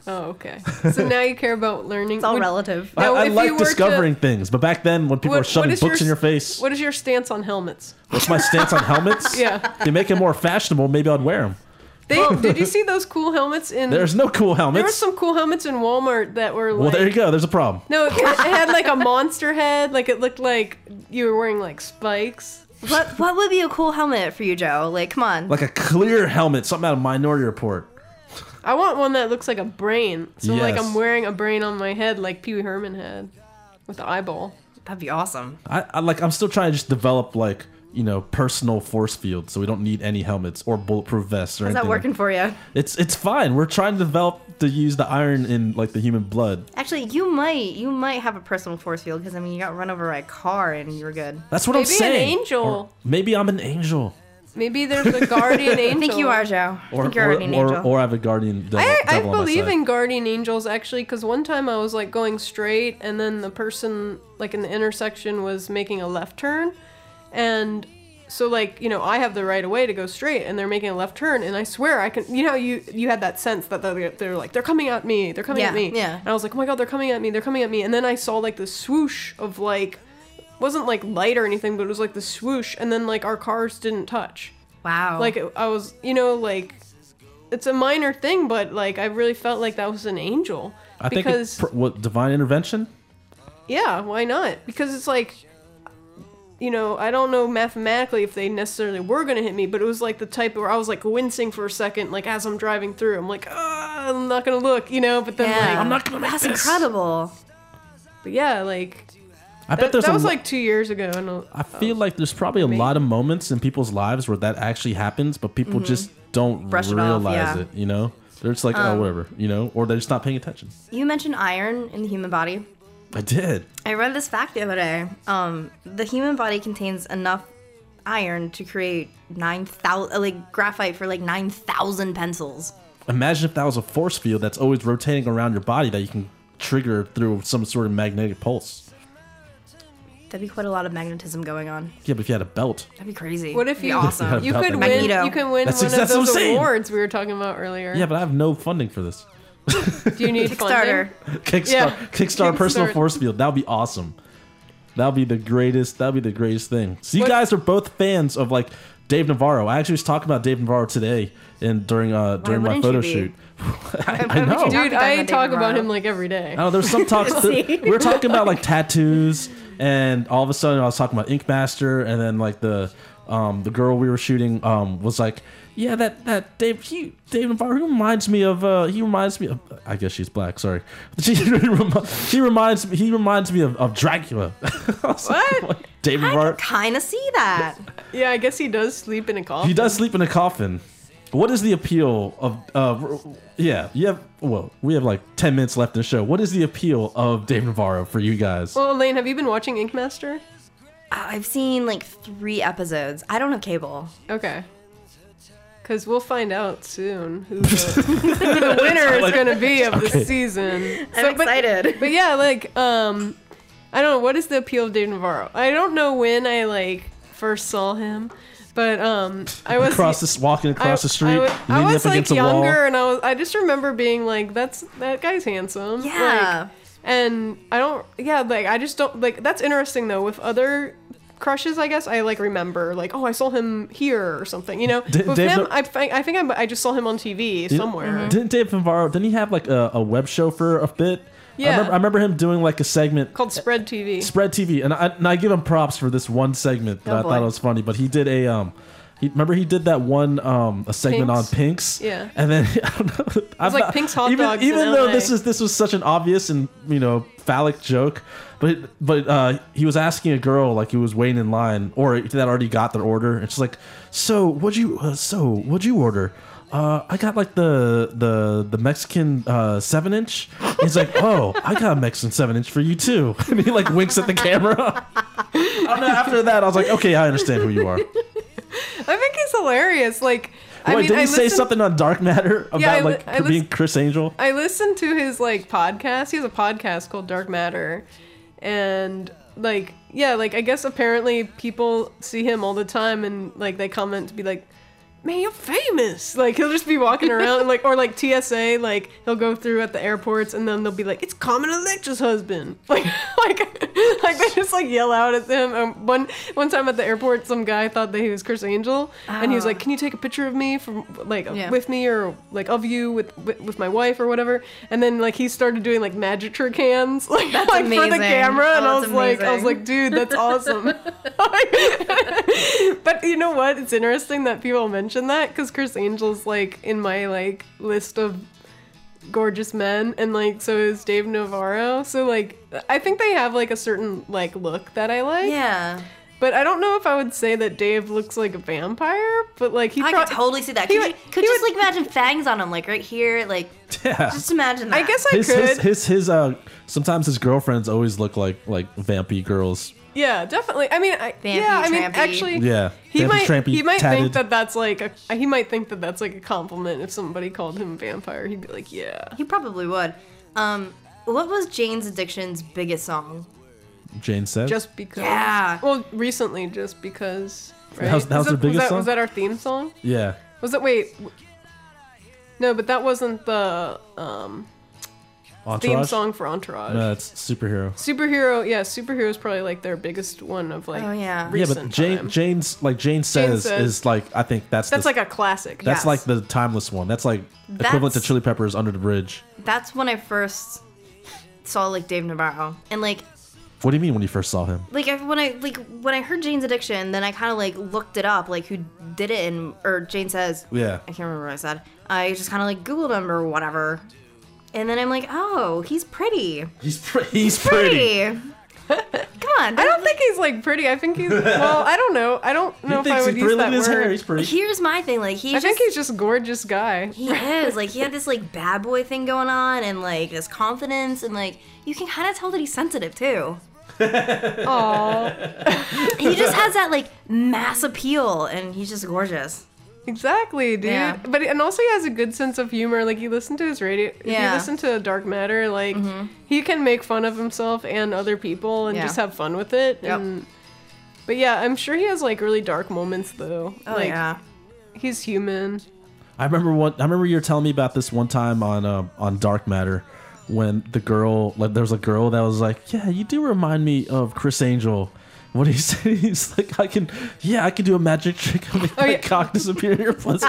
Oh, okay. So now you care about learning. It's all relative. Now, I if you like were to- discovering things, but back then when people What- were shoving what is books your in your s- face, What is your stance on helmets? what's my stance on helmets? Yeah. They make it more fashionable. Maybe I'd wear them. Did you see those cool helmets in? There's no cool There were helmets. some cool helmets in Walmart that were like. Well, there you go. There's a problem. No, it had like a monster head. Like it looked like you were wearing like spikes. What would be a cool helmet for you, Joe? Like, come on. Like a clear helmet, something out of Minority Report. I want one that looks like a brain. So like Yes. I'm wearing a brain on my head, like Pee Wee Herman had, with the eyeball. That'd be awesome. I'm still trying to just develop like, you know, personal force field, so we don't need any helmets or bulletproof vests or How's anything. that working for you? It's fine. We're trying to develop to use the iron in like the human blood. Actually, you might have a personal force field because I mean you got run over by a car and you were good. That's what Maybe I'm saying. an angel. Or maybe I'm an angel. Maybe there's a guardian angel. I think you are, Joe. I think you're already an angel. Or I have a guardian devil, I devil on my believe side. in guardian angels actually, because one time I was like going straight, and then the person like in the intersection was making a left turn, and so like you know I have the right of way to go straight, and they're making a left turn, and I swear I can. You know you had that sense that they're like they're coming at me, they're coming at me. Yeah. And I was like, oh my god, they're coming at me, they're coming at me, and then I saw like this swoosh of like, wasn't like light or anything, but it was like the swoosh, and then like our cars didn't touch. Wow. Like I was, you know, like it's a minor thing, but like I really felt like that was an angel I think because what divine intervention? yeah, why not? Because it's like, you know, I don't know mathematically if they necessarily were gonna hit me, but it was like the type where I was like wincing for a second, like as I'm driving through, I'm like, I'm not gonna look, you know, but then yeah. like, I'm not gonna make That's this. incredible. but yeah, like I bet there's that a was lo- like 2 years ago, and I feel like there's probably a lot of moments in people's lives where that actually happens, but people just don't Brush it off, realize yeah. it, you know? They're just like, oh, whatever, you know? Or they're just not paying attention. You mentioned iron in the human body. I did. I read this fact the other day. The human body contains enough iron to create 9,000 like graphite for like 9,000 pencils. Imagine if that was a force field that's always rotating around your body that you can trigger through some sort of magnetic pulse. That'd be quite a lot of magnetism going on. Yeah, but if you had a belt. That'd be crazy. what if That'd be you awesome? you About could that. win Magneto. you can win That's one of what I'm those saying. awards we were talking about earlier. Yeah, but I have no funding for this. Do you need Kickstarter. funding? Kickstarter personal Kickstarter. force field. That would be awesome. That would be the greatest. That would be the greatest thing. So you What- guys are both fans of like Dave Navarro. I actually was talking about Dave Navarro today during my wouldn't photo you be? shoot. I would you know. not? Dude, Talk I about talk David about Morrow. him like every day. I don't know, there's some talks. We were talking about like tattoos, and all of a sudden I was talking about Ink Master, and then like the girl we were shooting was like, yeah, that Dave Navarro, he reminds me of I guess she's black. Sorry, he reminds me of Dracula. What? Dave I Navarro. can kind of see that. Yeah, I guess he does sleep in a coffin. He does sleep in a coffin. What is the appeal of? Yeah, we have like 10 minutes left in the show. What is the appeal of Dave Navarro for you guys? Well, Elaine, have you been watching Ink Master? I've seen like 3 episodes. I don't have cable. Okay. Because we'll find out soon who the winner is going to be of the season. I'm excited. But yeah, like, I don't know. What is the appeal of Dave Navarro? I don't know when I, like, first saw him. But I was Walking across the street, I leaning was up like against a younger, wall. and I just remember being like, that guy's handsome. Yeah. Like, and I just don't like. That's interesting though. With other crushes, I guess I like remember like, oh, I saw him here or something. You know, with Dave him, No- I think I just saw him on TV somewhere. Didn't Dave Navarro? Didn't he have like a web show for a bit? Yeah. I remember him doing like a segment Called Spread TV. Spread TV, and I give him props for this one segment that Oh, I thought boy. was funny. But he did he did that one a segment Pinks? on Pinks, Yeah. and then I don't know, it's like Pink's hot dogs in Even though LA. this was such an obvious and phallic joke, but he was asking a girl like who was waiting in line or that already got their order, and she's like, "So what'd you order?" I got like the Mexican 7-inch. He's like, oh, I got a Mexican 7-inch for you too. And he like winks at the camera. I don't know. After that, I was like, okay, I understand who you are. I think he's hilarious. Like, Wait, did he say something on Dark Matter about Yeah, I being Chris Angel? I listened to his like podcast. He has a podcast called Dark Matter, and like I guess apparently people see him all the time and like they comment to be like, man, you're famous. Like, he'll just be walking around and, like, or like TSA, like, he'll go through at the airports and then they'll be like, it's Carmen Electra's husband. Like they just like yell out at them. One time at the airport, some guy thought that he was Chris Angel, and he was like, can you take a picture of me from like with me or like of you with my wife or whatever? And then like he started doing like magic trick hands, like, That's like for the amazing. camera, and I was amazing. like, dude, that's awesome. But you know what? It's interesting that people mention that because Chris Angel's like in my like list of gorgeous men, and like so is Dave Navarro. So like I think they have like a certain like look that I like. Yeah. But I don't know if I would say that Dave looks like a vampire. But like he I could totally see that. Could you just like imagine fangs on him, like right here, like Yeah. just imagine that. I guess I could. His sometimes his girlfriends always look like vampy girls. Yeah, definitely. I mean, trampy. actually, Yeah. he Vampy, might trampy, he might tatted. think that that's like he might think that that's like a compliment if somebody called him a vampire. He'd be like, yeah. He probably would. What was Jane's Addiction's biggest song? Jane said. Just because. Yeah. Well, recently, just because. Right? That was their biggest song? Was that our theme song? Yeah. Was it? Wait. No, but that wasn't the Entourage? theme song for Entourage. No, it's superhero. Superhero is probably like their biggest one of like. Oh, yeah. Yeah, Recent but time. Jane says Says- is like I think that's Like a classic. that's yes. like the timeless one. That's like equivalent to That's- Chili Peppers Under the Bridge. That's when I first saw like Dave Navarro, and like What do you mean when you first saw him? when I heard Jane's Addiction, then I kind of like looked it up, like who did it, or Jane Says. Yeah. I can't remember what I said. I just kind of like Googled him or whatever, and then I'm like, oh, he's pretty. He's pretty. Come on. I don't think he's like pretty. I think he's well. I don't know. I don't know if I would use Look that at his word. hair. He's pretty. Here's my thing, like I think he's just a gorgeous guy. He is. Like, he had this, like, bad boy thing going on, and, like, this confidence, and, like, you can kind of tell that he's sensitive, too. Aww. He just has that, like, mass appeal, and he's just gorgeous. Exactly, dude. Yeah. But and also he has a good sense of humor. Like you listen to his radio. If you Yeah. listen to Dark Matter, like he can make fun of himself and other people and Yeah. just have fun with it. Yep. But yeah, I'm sure he has like really dark moments though. Oh, like, yeah. He's human. I remember you were telling me about this one time on Dark Matter when there was a girl that was like, yeah, you do remind me of Chris Angel. What he said, he's like, I can do a magic trick and make my cock disappear in your pussy.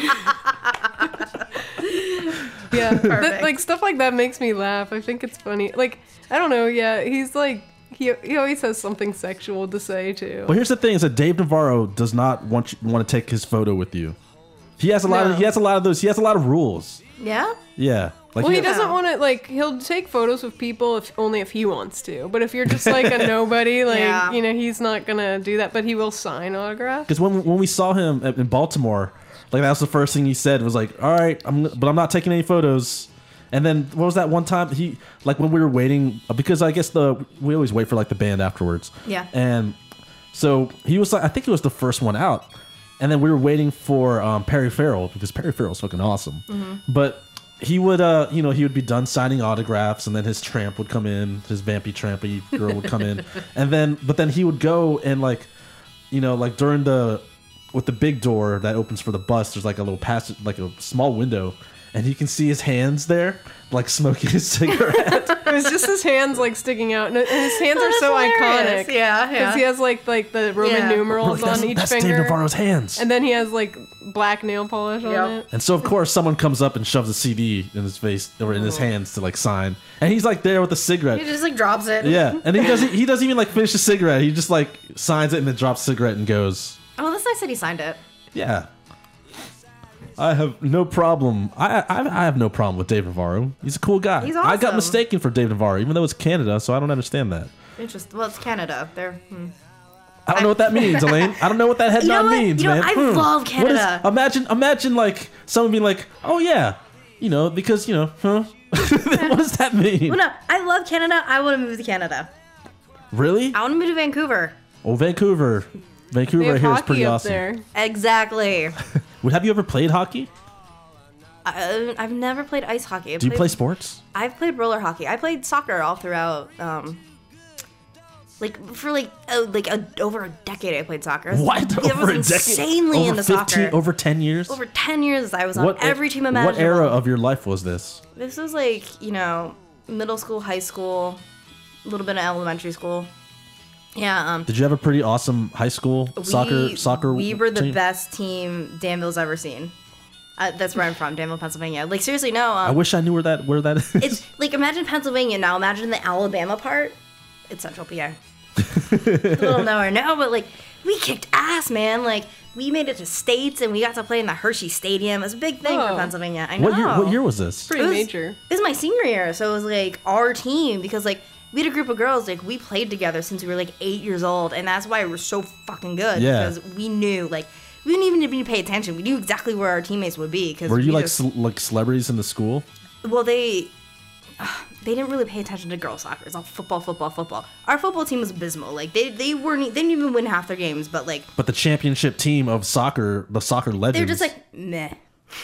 Yeah, Perfect. like stuff like that makes me laugh. I think it's funny. Like I don't know. Yeah, he's like he always has something sexual to say too. Well, here's the thing: is that Dave Navarro does not want to take his photo with you. He has a lot No. of those. He has a lot of rules. Yeah? Yeah, like Well, he has- doesn't want to, like, he'll take photos with people only if he wants to. But if you're just, like, a nobody, like, Yeah. you know, he's not going to do that. But he will sign autographs. Because when we saw him in Baltimore, like that was the first thing he said was like, "All right, but I'm not taking any photos." And then what was that one time he like when we were waiting because I guess we always wait for like the band afterwards. Yeah. And so he was like, I think he was the first one out, and then we were waiting for Perry Farrell because Perry Farrell's fucking awesome. But he would he would be done signing autographs, and then his tramp would come in, his vampy trampy girl would come in, and then he would go and like during with the big door that opens for the bus, there's like a little passage, like a small window, and you can see his hands there, like smoking his cigarette. It was just his hands, like, sticking out. And his hands are That's so hilarious. iconic. Yeah, Because yeah. he has, like the Roman Yeah. numerals on each that's finger. Dave Navarro's hands. And then he has, like, black nail polish on Yep. it. And so of course someone comes up and shoves a CD in his face or in his hands to like sign, and he's like there with a cigarette. He just, like, drops it. Yeah, and he doesn't even like finish the cigarette. He just like signs it and then drops the cigarette and goes. Oh, that's nice that he signed it. Yeah. I have no problem. I have no problem with Dave Navarro. He's a cool guy. He's I got awesome. mistaken for Dave Navarro, even though it's Canada, so I don't understand that. Interesting. Well, it's Canada. They're... I don't know what that means, Elaine. I don't know what that head You know nod what? means, You know, man. I love Canada. Imagine like someone being like, "Oh yeah, because huh? What does that mean? Well, no, I love Canada. I want to move to Canada. Really? I want to move to Vancouver. Oh, Vancouver. They Vancouver have right here is hockey pretty up awesome. there. Exactly. Have you ever played hockey? I've never played ice hockey. Do you play sports? I've played roller hockey. I played soccer all throughout over a decade I played soccer. I was- What? I Over a was decade? insanely Over into 15, soccer. over 10 years? Over 10 years I was on every team imaginable. What era of your life was this? This was like, middle school, high school, a little bit of elementary school. Yeah, Did you have a pretty awesome high school soccer We were the team? best team Danville's ever seen. That's where I'm from, Danville, Pennsylvania. Like, seriously, no. I wish I knew where that is. It's like, imagine Pennsylvania now. Imagine the Alabama part. It's Central PA. A little nowhere. No, but like, we kicked ass, man. Like, we made it to states and we got to play in the Hershey Stadium. It was a big thing for Oh. Pennsylvania. I know. What year was this? Pretty It was- major. It was my senior year, so it was like our team because like we had a group of girls like we played together since we were like 8 years old, and that's why we were so fucking good. Yeah. Because we knew like we didn't even need to pay attention. We knew exactly where our teammates would be. Because Were you like like celebrities in the school? well they didn't really pay attention to girls soccer. It's all football, football, football. Our football team was abysmal. Like they didn't even win half their games, but like But the championship team of soccer, the soccer legends. they were just like meh,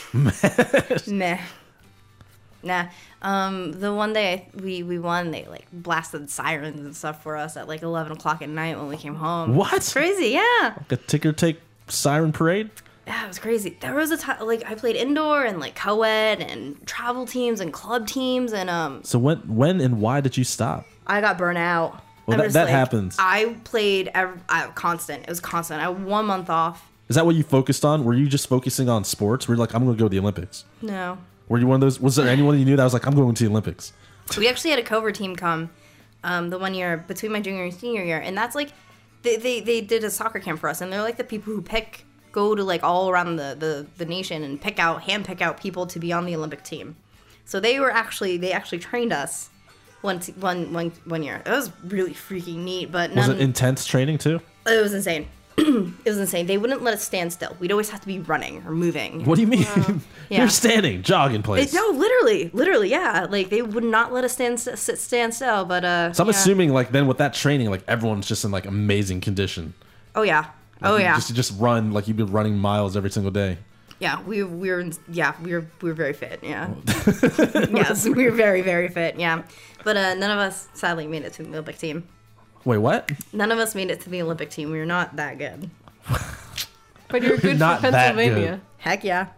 meh. Nah. The one day we won, they like blasted sirens and stuff for us at like 11 o'clock at night when we came home. What? It's crazy, yeah. a ticker take siren parade. Yeah, it was crazy. There was a time like I played indoor and like co-ed and travel teams and club teams and So when and why did you stop? I got burnt out. Well, I'm just, that happens. I played constant. It was constant. I had 1 month off. Is that what you focused on? Were you just focusing on sports? Were you like, I'm going to go to the Olympics? No. Were you one of those? Was there anyone you knew that was like, I'm going to the Olympics? We actually had a cover team come the 1 year between my junior and senior year, and that's like they did a soccer camp for us, and they're like the people who go to like all around the nation and hand pick out people to be on the Olympic team. So they actually trained us one year. It was really freaking neat, but Was it intense training too? it was insane. It was insane. They wouldn't let us stand still. We'd always have to be running or moving. What do you mean? Yeah. You're standing, jogging place. No, literally, yeah. Like they would not let us stand still. But So I'm yeah. assuming like then with that training, like everyone's just in like amazing condition. Oh yeah. Oh You yeah. Just run like you've been running miles every single day. Yeah, we were very fit. Yeah. Yes, we were very, very fit. Yeah, but none of us sadly made it to the Olympic team. Wait, what? None of us made it to the Olympic team. We were not that good. But you're good Not for that Pennsylvania. Heck yeah.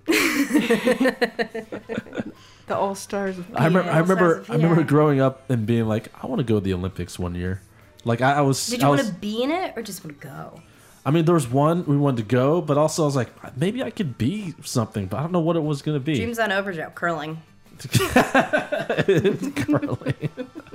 The All Stars. Of I remember Yeah. growing up and being like, I want to go to the Olympics one year. Like I was. Did you want to be in it or just want to go? I mean, there was one we wanted to go, but also I was like, maybe I could be something, but I don't know what it was gonna be. Dreams on over, Joe. Curling. Curling.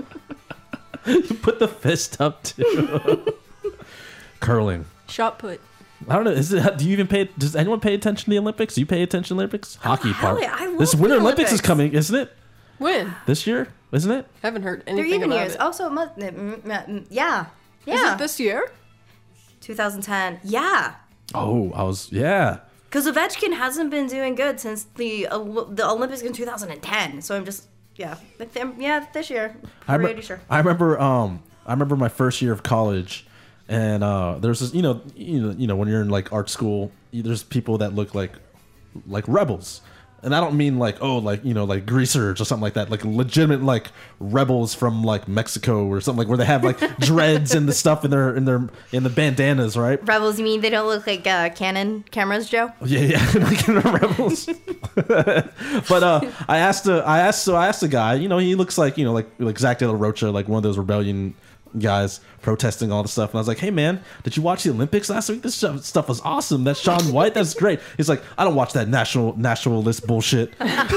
You put the fist up too. Curling. Shot put. I don't know. Do you even pay? Does anyone pay attention to the Olympics? Do you pay attention to the Olympics? Hockey hell part. yeah, I love This the Winter Olympics is Olympics. coming, isn't it? When? This year, isn't it? Haven't heard They're anything even about years. it. Also, it must. Yeah. Is Yeah. it this year? 2010. Yeah. Oh, yeah. Because Ovechkin hasn't been doing good since the Olympics in 2010. So I'm just this year. Pretty sure. I remember my first year of college, and there's this, you know, when you're in like art school, there's people that look like rebels. And I don't mean like, like greasers or something like that, like legitimate like rebels from like Mexico or something, like where they have like dreads and the stuff in the bandanas, right? Rebels, you mean they don't look like Canon cameras, Joe? Yeah, like in the rebels. But I asked the guy, he looks like like Zach De La Rocha, like one of those rebellion guys protesting all the stuff, and I was like, hey man, did you watch the Olympics last week? This stuff was awesome. That's Shaun White. That's great. He's like, I don't watch that nationalist bullshit.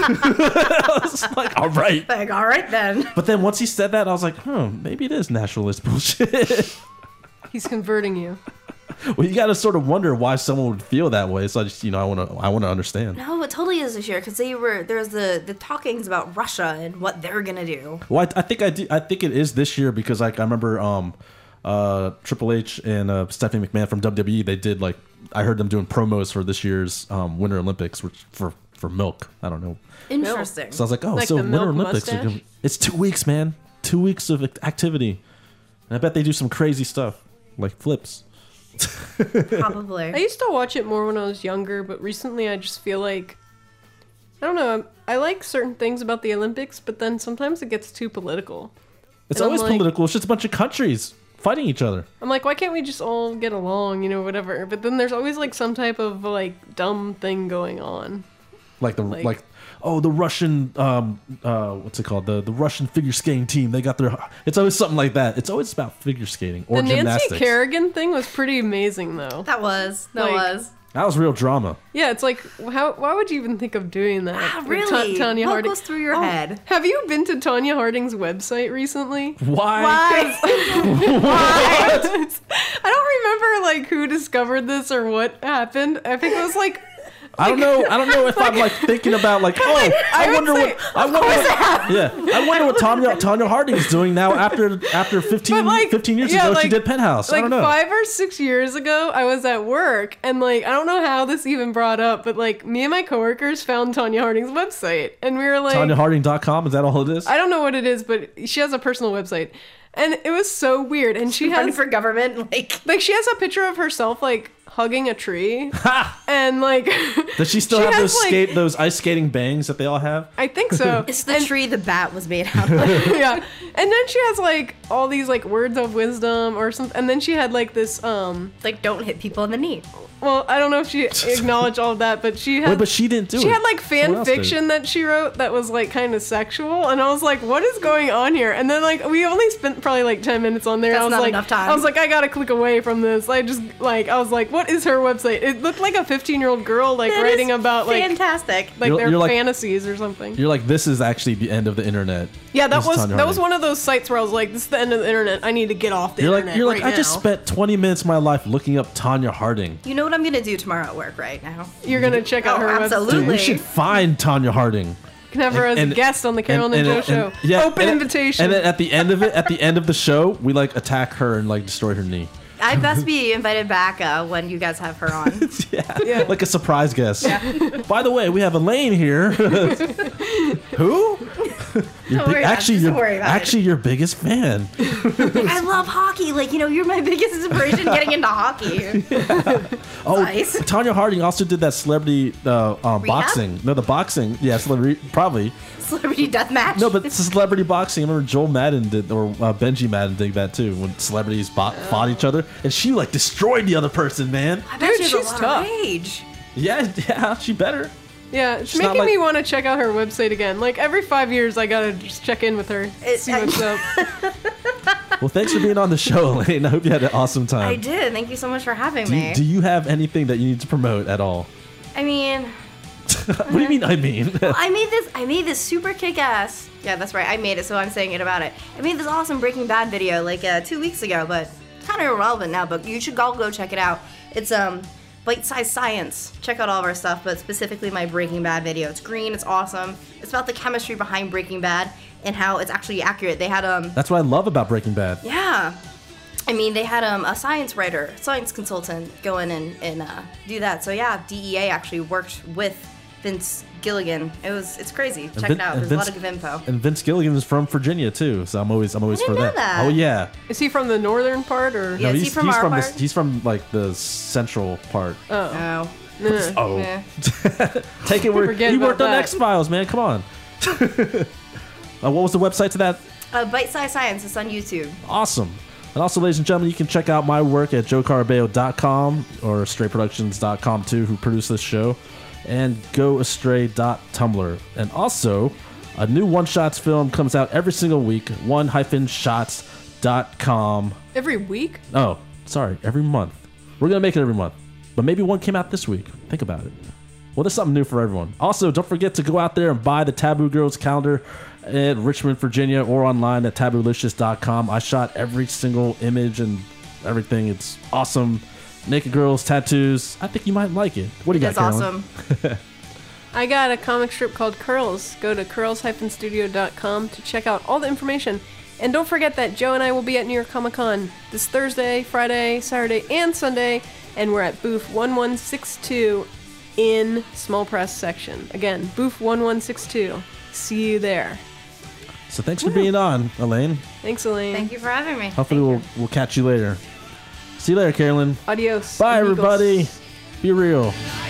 I was like, all right. Like, all right then. But then once he said that, I was like, maybe it is nationalist bullshit. He's converting you. Well, you got to sort of wonder why someone would feel that way. So I just, I want to understand. No, it totally is this year because there's the talkings about Russia and what they're gonna do. Well, I think it is this year because like I remember Triple H and Stephanie McMahon from WWE, they did like, I heard them doing promos for this year's Winter Olympics, which for milk. I don't know. Interesting. So I was like, oh, Like so the Winter milk Olympics are mustache? it's 2 weeks, man. 2 weeks of activity, and I bet they do some crazy stuff like flips. Probably. I used to watch it more when I was younger, but recently I just feel like, I don't know, I like certain things about the Olympics, but then sometimes it gets too political. It's And I'm always like- political. It's just a bunch of countries fighting each other. I'm like, why can't we just all get along, whatever? But then there's always like some type of like dumb thing going on. Like the Russian what's it called? The Russian figure skating team. They got their. It's always something like that. It's always about figure skating or the gymnastics. Nancy Kerrigan thing was pretty amazing though. That was. That was real drama. Yeah, it's like, why would you even think of doing that? with Really? Tanya What Harding. goes through your head? Have you been to Tanya Harding's website recently? Why? I don't remember like who discovered this or what happened. I think it was like I don't know if I'm like thinking about like, I wonder what Tanya Harding's doing now after 15 years ago she did Penthouse. I don't know. 5 or 6 years ago, I was at work and like I don't know how this even brought up, but like me and my coworkers found Tanya Harding's website and we were like TanyaHarding.com, is that all it is? I don't know what it is, but she has a personal website. And it was so weird. And she Running has for government, like she has a picture of herself like hugging a tree. And like does she still have those ice skating bangs that they all have? I think so. It's the tree the bat was made out of. Yeah. And then she has like all these like words of wisdom or something. And then she had like this like don't hit people in the knee. well, I don't know if she acknowledged all of that, but she had but she didn't do it. She had like fan Someone else did. fiction that she wrote that was like kind of sexual, and I was like, what is going on here? And then like we only spent probably like 10 minutes on there. That's I was not like enough time. I was like, I gotta click away from this. I was like, what is her website? It looked like a 15-year-old girl like That writing is about like fantastic. their You're like- fantasies or something. You're like, this is actually the end of the internet. Yeah, that This is was Tanya that was Harding. one of those sites where I was like, this is the end of the internet. I need to get off the You're internet. like, right I just now. spent 20 minutes of my life looking up Tanya Harding. You know what I'm gonna do tomorrow at work right now? You're gonna check out Oh, her absolutely. Dude, we website. should find Tanya Harding. You can have her as a guest on the Carol and Joe show. Open invitation. And then at the end of it, at the end of the show, we like attack her and like destroy her knee. I'd best be invited back when you guys have her on. Yeah, like a surprise guest. By the way, we have Elaine here. Who? Don't worry about it. Just worry about it. Actually, your biggest fan. I love hockey. Like, you're my biggest inspiration getting into hockey. Oh, Nice. Tanya Harding also did that celebrity boxing. No, the boxing. Yeah, celebrity probably. Celebrity deathmatch. No, but it's a celebrity boxing. I remember Joel Madden did, or Benji Madden did that too, when celebrities fought each other, and she like destroyed the other person, man. I bet Dude, she has she's a lot tough. of rage. Yeah, she better. Yeah, it's She's not making like- me want to check out her website again. Like every 5 years, I gotta just check in with her, see what's up. Well, thanks for being on the show, Elaine. I hope you had an awesome time. I did. Thank you so much for having me. Do you have anything that you need to promote at all? I mean, What do you mean? I mean, I made this super kick-ass. Yeah, that's right. I made it, so I'm saying it about it. I made this awesome Breaking Bad video like 2 weeks ago, but kind of irrelevant now. But you should all go check it out. It's Bite-Size Science. Check out all of our stuff, but specifically my Breaking Bad video. It's green. It's awesome. It's about the chemistry behind Breaking Bad and how it's actually accurate. They had that's what I love about Breaking Bad. yeah. I mean, they had a science writer, science consultant go in and do that. So yeah, DEA actually worked with Vince Gilligan. It's crazy. Check it out. There's a lot of good info. And Vince Gilligan is from Virginia too, so I'm always for didn't know that. Oh yeah. Is he from the northern part or? Yeah. is he from our part? He's from like the central part. Oh. Oh. Yeah. Take it where Forget he about worked on that. X-Files, man. Come on. What was the website to that? Bite-Size Science. It's on YouTube. Awesome. And also, ladies and gentlemen, you can check out my work at joecarabeo.com or straightproductions.com too, who produce this show, and goastray.tumblr. And also, a new One Shots film comes out every single week, one-shots.com. Every week? Oh, sorry, every month. We're going to make it every month. But maybe one came out this week. Think about it. Well, there's something new for everyone. Also, don't forget to go out there and buy the Taboo Girls calendar at Richmond, Virginia, or online at taboolicious.com. I shot every single image and everything. It's awesome. Naked girls, tattoos. I think you might like it. What do you got, It's Carolyn? awesome. I got a comic strip called Curls. Go to curls-studio.com to check out all the information. And don't forget that Joe and I will be at New York Comic Con this Thursday, Friday, Saturday, and Sunday. And we're at booth 1162 in Small Press section. Again, booth 1162. See you there. So thanks for being on, Elaine. Thanks, Elaine. Thank you for having me. Hopefully we'll catch you later. See you later, Carolyn. Adios. Bye, amigos. everybody. Be real.